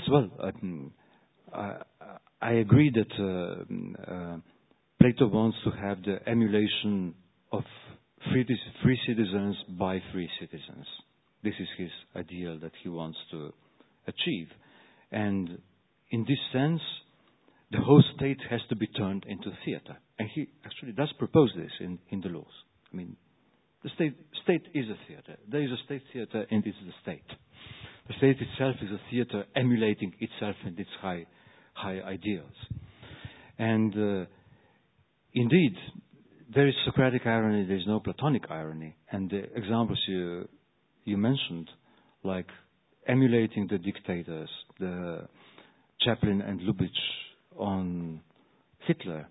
I agree that Plato wants to have the emulation of free citizens by free citizens. This is his ideal that he wants to achieve. And in this sense, the whole state has to be turned into theater. And he actually does propose this in the laws. The state is a theater. There is a state theater and it's the state. The state itself is a theater emulating itself and its high ideals. And indeed, there is Socratic irony, there is no Platonic irony. And the examples you mentioned, like emulating the dictators, the Chaplin and Lubitsch on Hitler.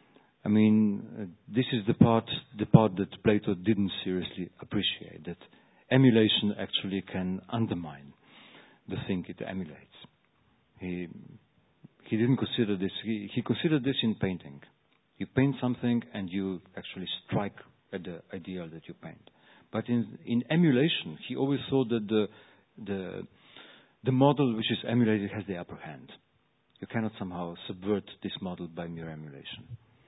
This is the part that Plato didn't seriously appreciate, that emulation actually can undermine the thing it emulates. He didn't consider this. He considered this in painting. You paint something and you actually strike at the ideal that you paint. But in emulation, he always thought that the model which is emulated has the upper hand. You cannot somehow subvert this model by mere emulation.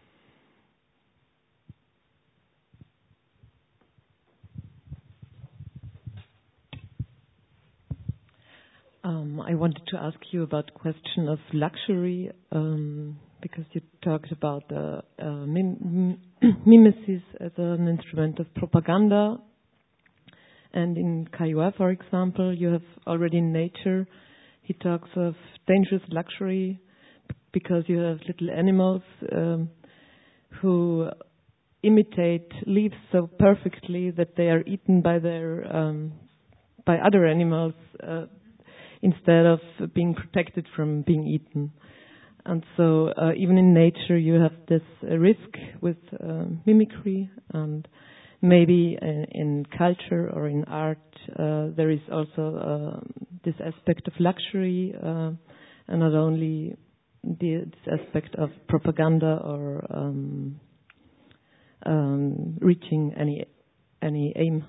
I wanted to ask you about the question of luxury, because you talked about the mimesis as an instrument of propaganda. And in Caillois, for example, you have already in nature, he talks of dangerous luxury because you have little animals who imitate leaves so perfectly that they are eaten by other animals instead of being protected from being eaten. And so even in nature you have this risk with mimicry, and maybe in culture or in art there is also this aspect of luxury and not only this aspect of propaganda or reaching any aim.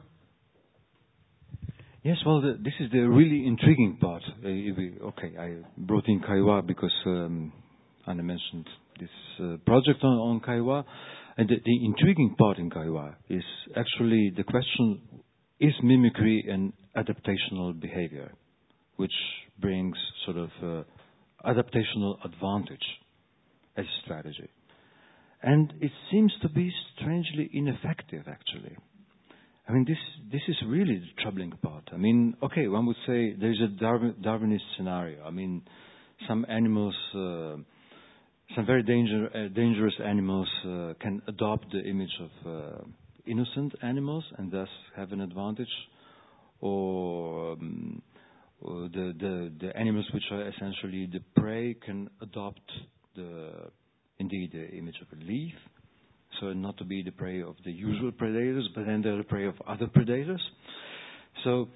Yes, this is the really intriguing part. I brought in Caillois because Anna mentioned this project on Caillois. And the intriguing part in Caillois is actually the question, is mimicry an adaptational behavior, which brings sort of adaptational advantage as a strategy? And it seems to be strangely ineffective, actually. This is really the troubling part. One would say there is a Darwinist scenario. Some animals, some very dangerous animals can adopt the image of innocent animals and thus have an advantage. Or the animals which are essentially the prey can adopt the image of a leaf, so not to be the prey of the usual predators, but then they're the prey of other predators. So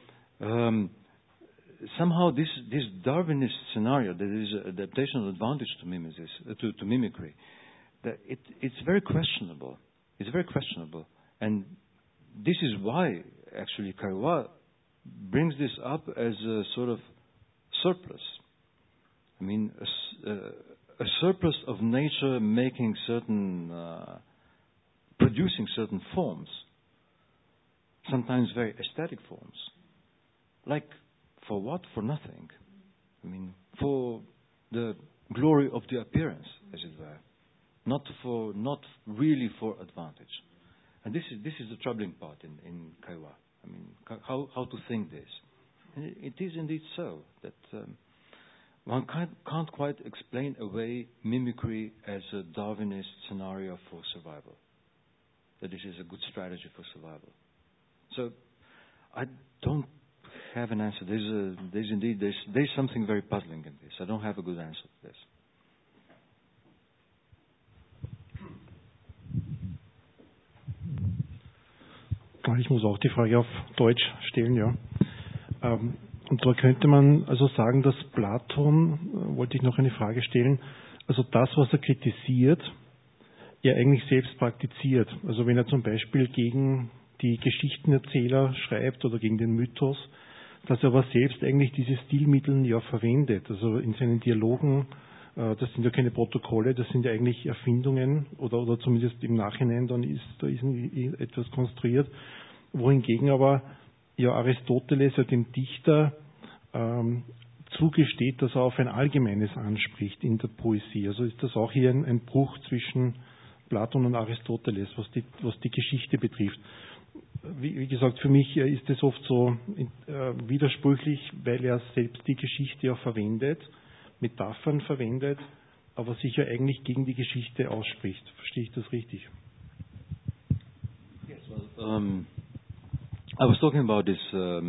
somehow this Darwinist scenario, that is adaptational advantage to mimicry, that it's very questionable. It's very questionable, and this is why actually Kaiwa brings this up as a sort of surplus. I mean, a surplus of nature making certain, producing certain forms, sometimes very aesthetic forms. Like, for what? For nothing. I mean, for the glory of the appearance, as it were. Not really for advantage. And this is the troubling part in Kaiwa. I mean, how to think this. And it is indeed so that one can't quite explain away mimicry as a Darwinist scenario for survival. That this is a good strategy for survival. So I don't have an answer. There's something very puzzling in this. I don't have a good answer to this. Ich muss auch die Frage auf Deutsch stellen, ja. Und da könnte man also sagen, dass Platon, wollte ich noch eine Frage stellen, also das, was er kritisiert, er eigentlich selbst praktiziert. Also wenn er zum Beispiel gegen die Geschichtenerzähler schreibt oder gegen den Mythos, dass er aber selbst eigentlich diese Stilmittel ja verwendet. Also in seinen Dialogen, das sind ja keine Protokolle, das sind ja eigentlich Erfindungen oder zumindest im Nachhinein dann da ist etwas konstruiert, wohingegen aber ja Aristoteles ja dem Dichter zugesteht, dass er auf ein Allgemeines anspricht in der Poesie. Also ist das auch hier ein Bruch zwischen Platon und Aristoteles, was die Geschichte betrifft. Wie gesagt, für mich ist es oft so widersprüchlich, weil er selbst die Geschichte auch verwendet, Metaphern verwendet, aber sich ja eigentlich gegen die Geschichte ausspricht. Verstehe ich das richtig? Yes, well, I was talking about this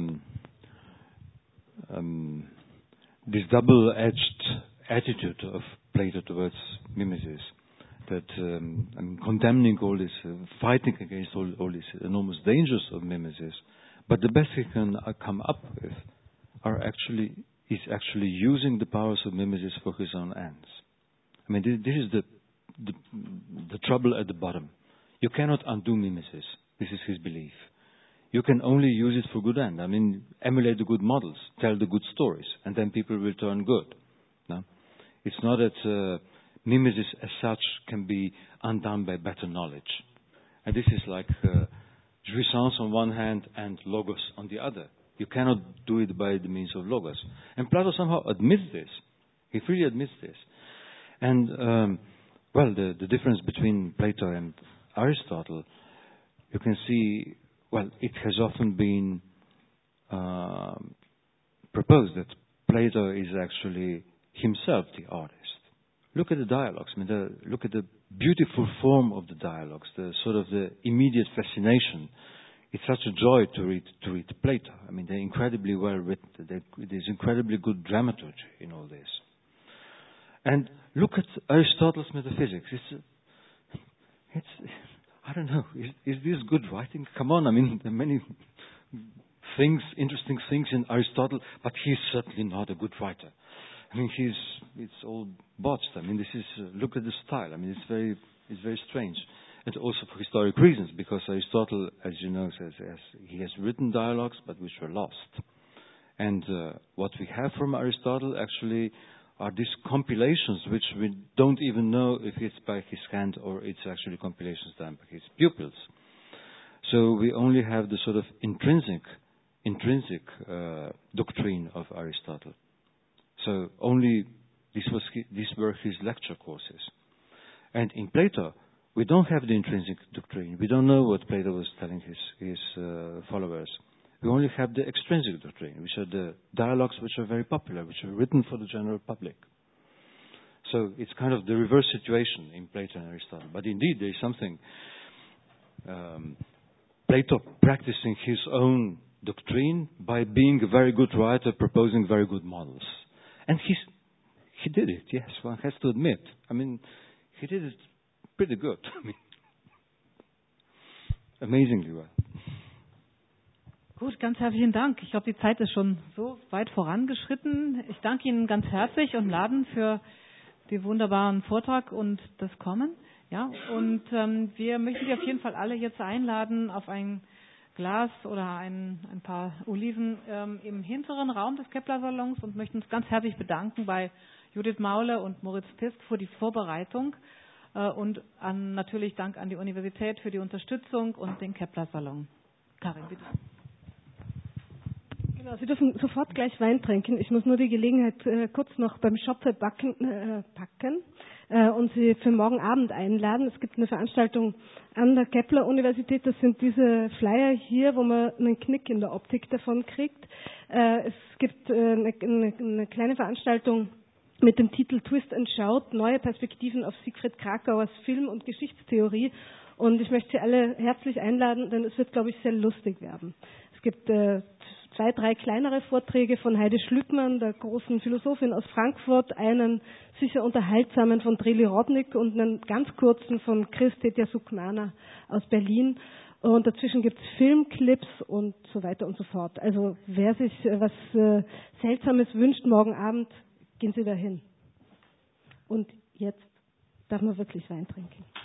this double-edged attitude of Plato towards mimesis, that condemning all this, fighting against all these enormous dangers of mimesis, but the best he can come up with is actually using the powers of mimesis for his own ends. I mean, this is the trouble at the bottom. You cannot undo mimesis. This is his belief. You can only use it for good end. I mean, emulate the good models, tell the good stories, and then people will turn good. No? It's not that mimesis as such can be undone by better knowledge. And this is like jouissance on one hand and logos on the other. You cannot do it by the means of logos. And Plato somehow admits this. He freely admits this. And, well, the difference between Plato and Aristotle, you can see, well, it has often been proposed that Plato is actually himself the artist. Look at the dialogues. I mean, look at the beautiful form of the dialogues, the sort of the immediate fascination. It's such a joy to read Plato. I mean, they're incredibly well written. There's incredibly good dramaturgy in all this. And look at Aristotle's metaphysics. It's I don't know. Is this good writing? Come on. I mean, there are many things, interesting things in Aristotle, but he's certainly not a good writer. I mean, it's all botched. I mean, this is look at the style. I mean, it's very strange. And also for historic reasons, because Aristotle, as you know, says he has written dialogues, but which were lost. And what we have from Aristotle actually are these compilations, which we don't even know if it's by his hand or it's actually compilations done by his pupils. So we only have the sort of intrinsic doctrine of Aristotle. So only these were his lecture courses. And in Plato, we don't have the intrinsic doctrine. We don't know what Plato was telling his followers. We only have the extrinsic doctrine, which are the dialogues which are very popular, which are written for the general public. So it's kind of the reverse situation in Plato and Aristotle. But indeed, there is something, Plato practicing his own doctrine by being a very good writer, proposing very good models. And he did it, yes, one has to admit. I mean, he did it pretty good. I mean, amazingly well. Gut, ganz herzlichen Dank. Ich glaube, die Zeit ist schon so weit vorangeschritten. Ich danke Ihnen ganz herzlich und Laden für den wunderbaren Vortrag und das Kommen. Ja, und wir möchten Sie auf jeden Fall alle jetzt einladen auf ein Glas oder ein paar Oliven im hinteren Raum des Kepler-Salons und möchten uns ganz herzlich bedanken bei Judith Maule und Moritz Pisk für die Vorbereitung und natürlich Dank an die Universität für die Unterstützung und den Kepler-Salon. Karin, bitte. Genau, Sie dürfen sofort gleich Wein trinken. Ich muss nur die Gelegenheit kurz noch beim Schopfe packen und Sie für morgen Abend einladen. Es gibt eine Veranstaltung an der Kepler-Universität. Das sind diese Flyer hier, wo man einen Knick in der Optik davon kriegt. Es gibt eine kleine Veranstaltung mit dem Titel Twist and Shout, neue Perspektiven auf Siegfried Krakauers Film- und Geschichtstheorie. Und ich möchte Sie alle herzlich einladen, denn es wird, glaube ich, sehr lustig werden. Es gibt 2, 3 kleinere Vorträge von Heide Schlüppmann, der großen Philosophin aus Frankfurt, einen sicher unterhaltsamen von Treli Rodnik und einen ganz kurzen von Chris Tetya-Sukmana aus Berlin. Und dazwischen gibt es Filmclips und so weiter und so fort. Also wer sich was Seltsames wünscht morgen Abend, gehen Sie dahin. Und jetzt darf man wirklich Wein trinken.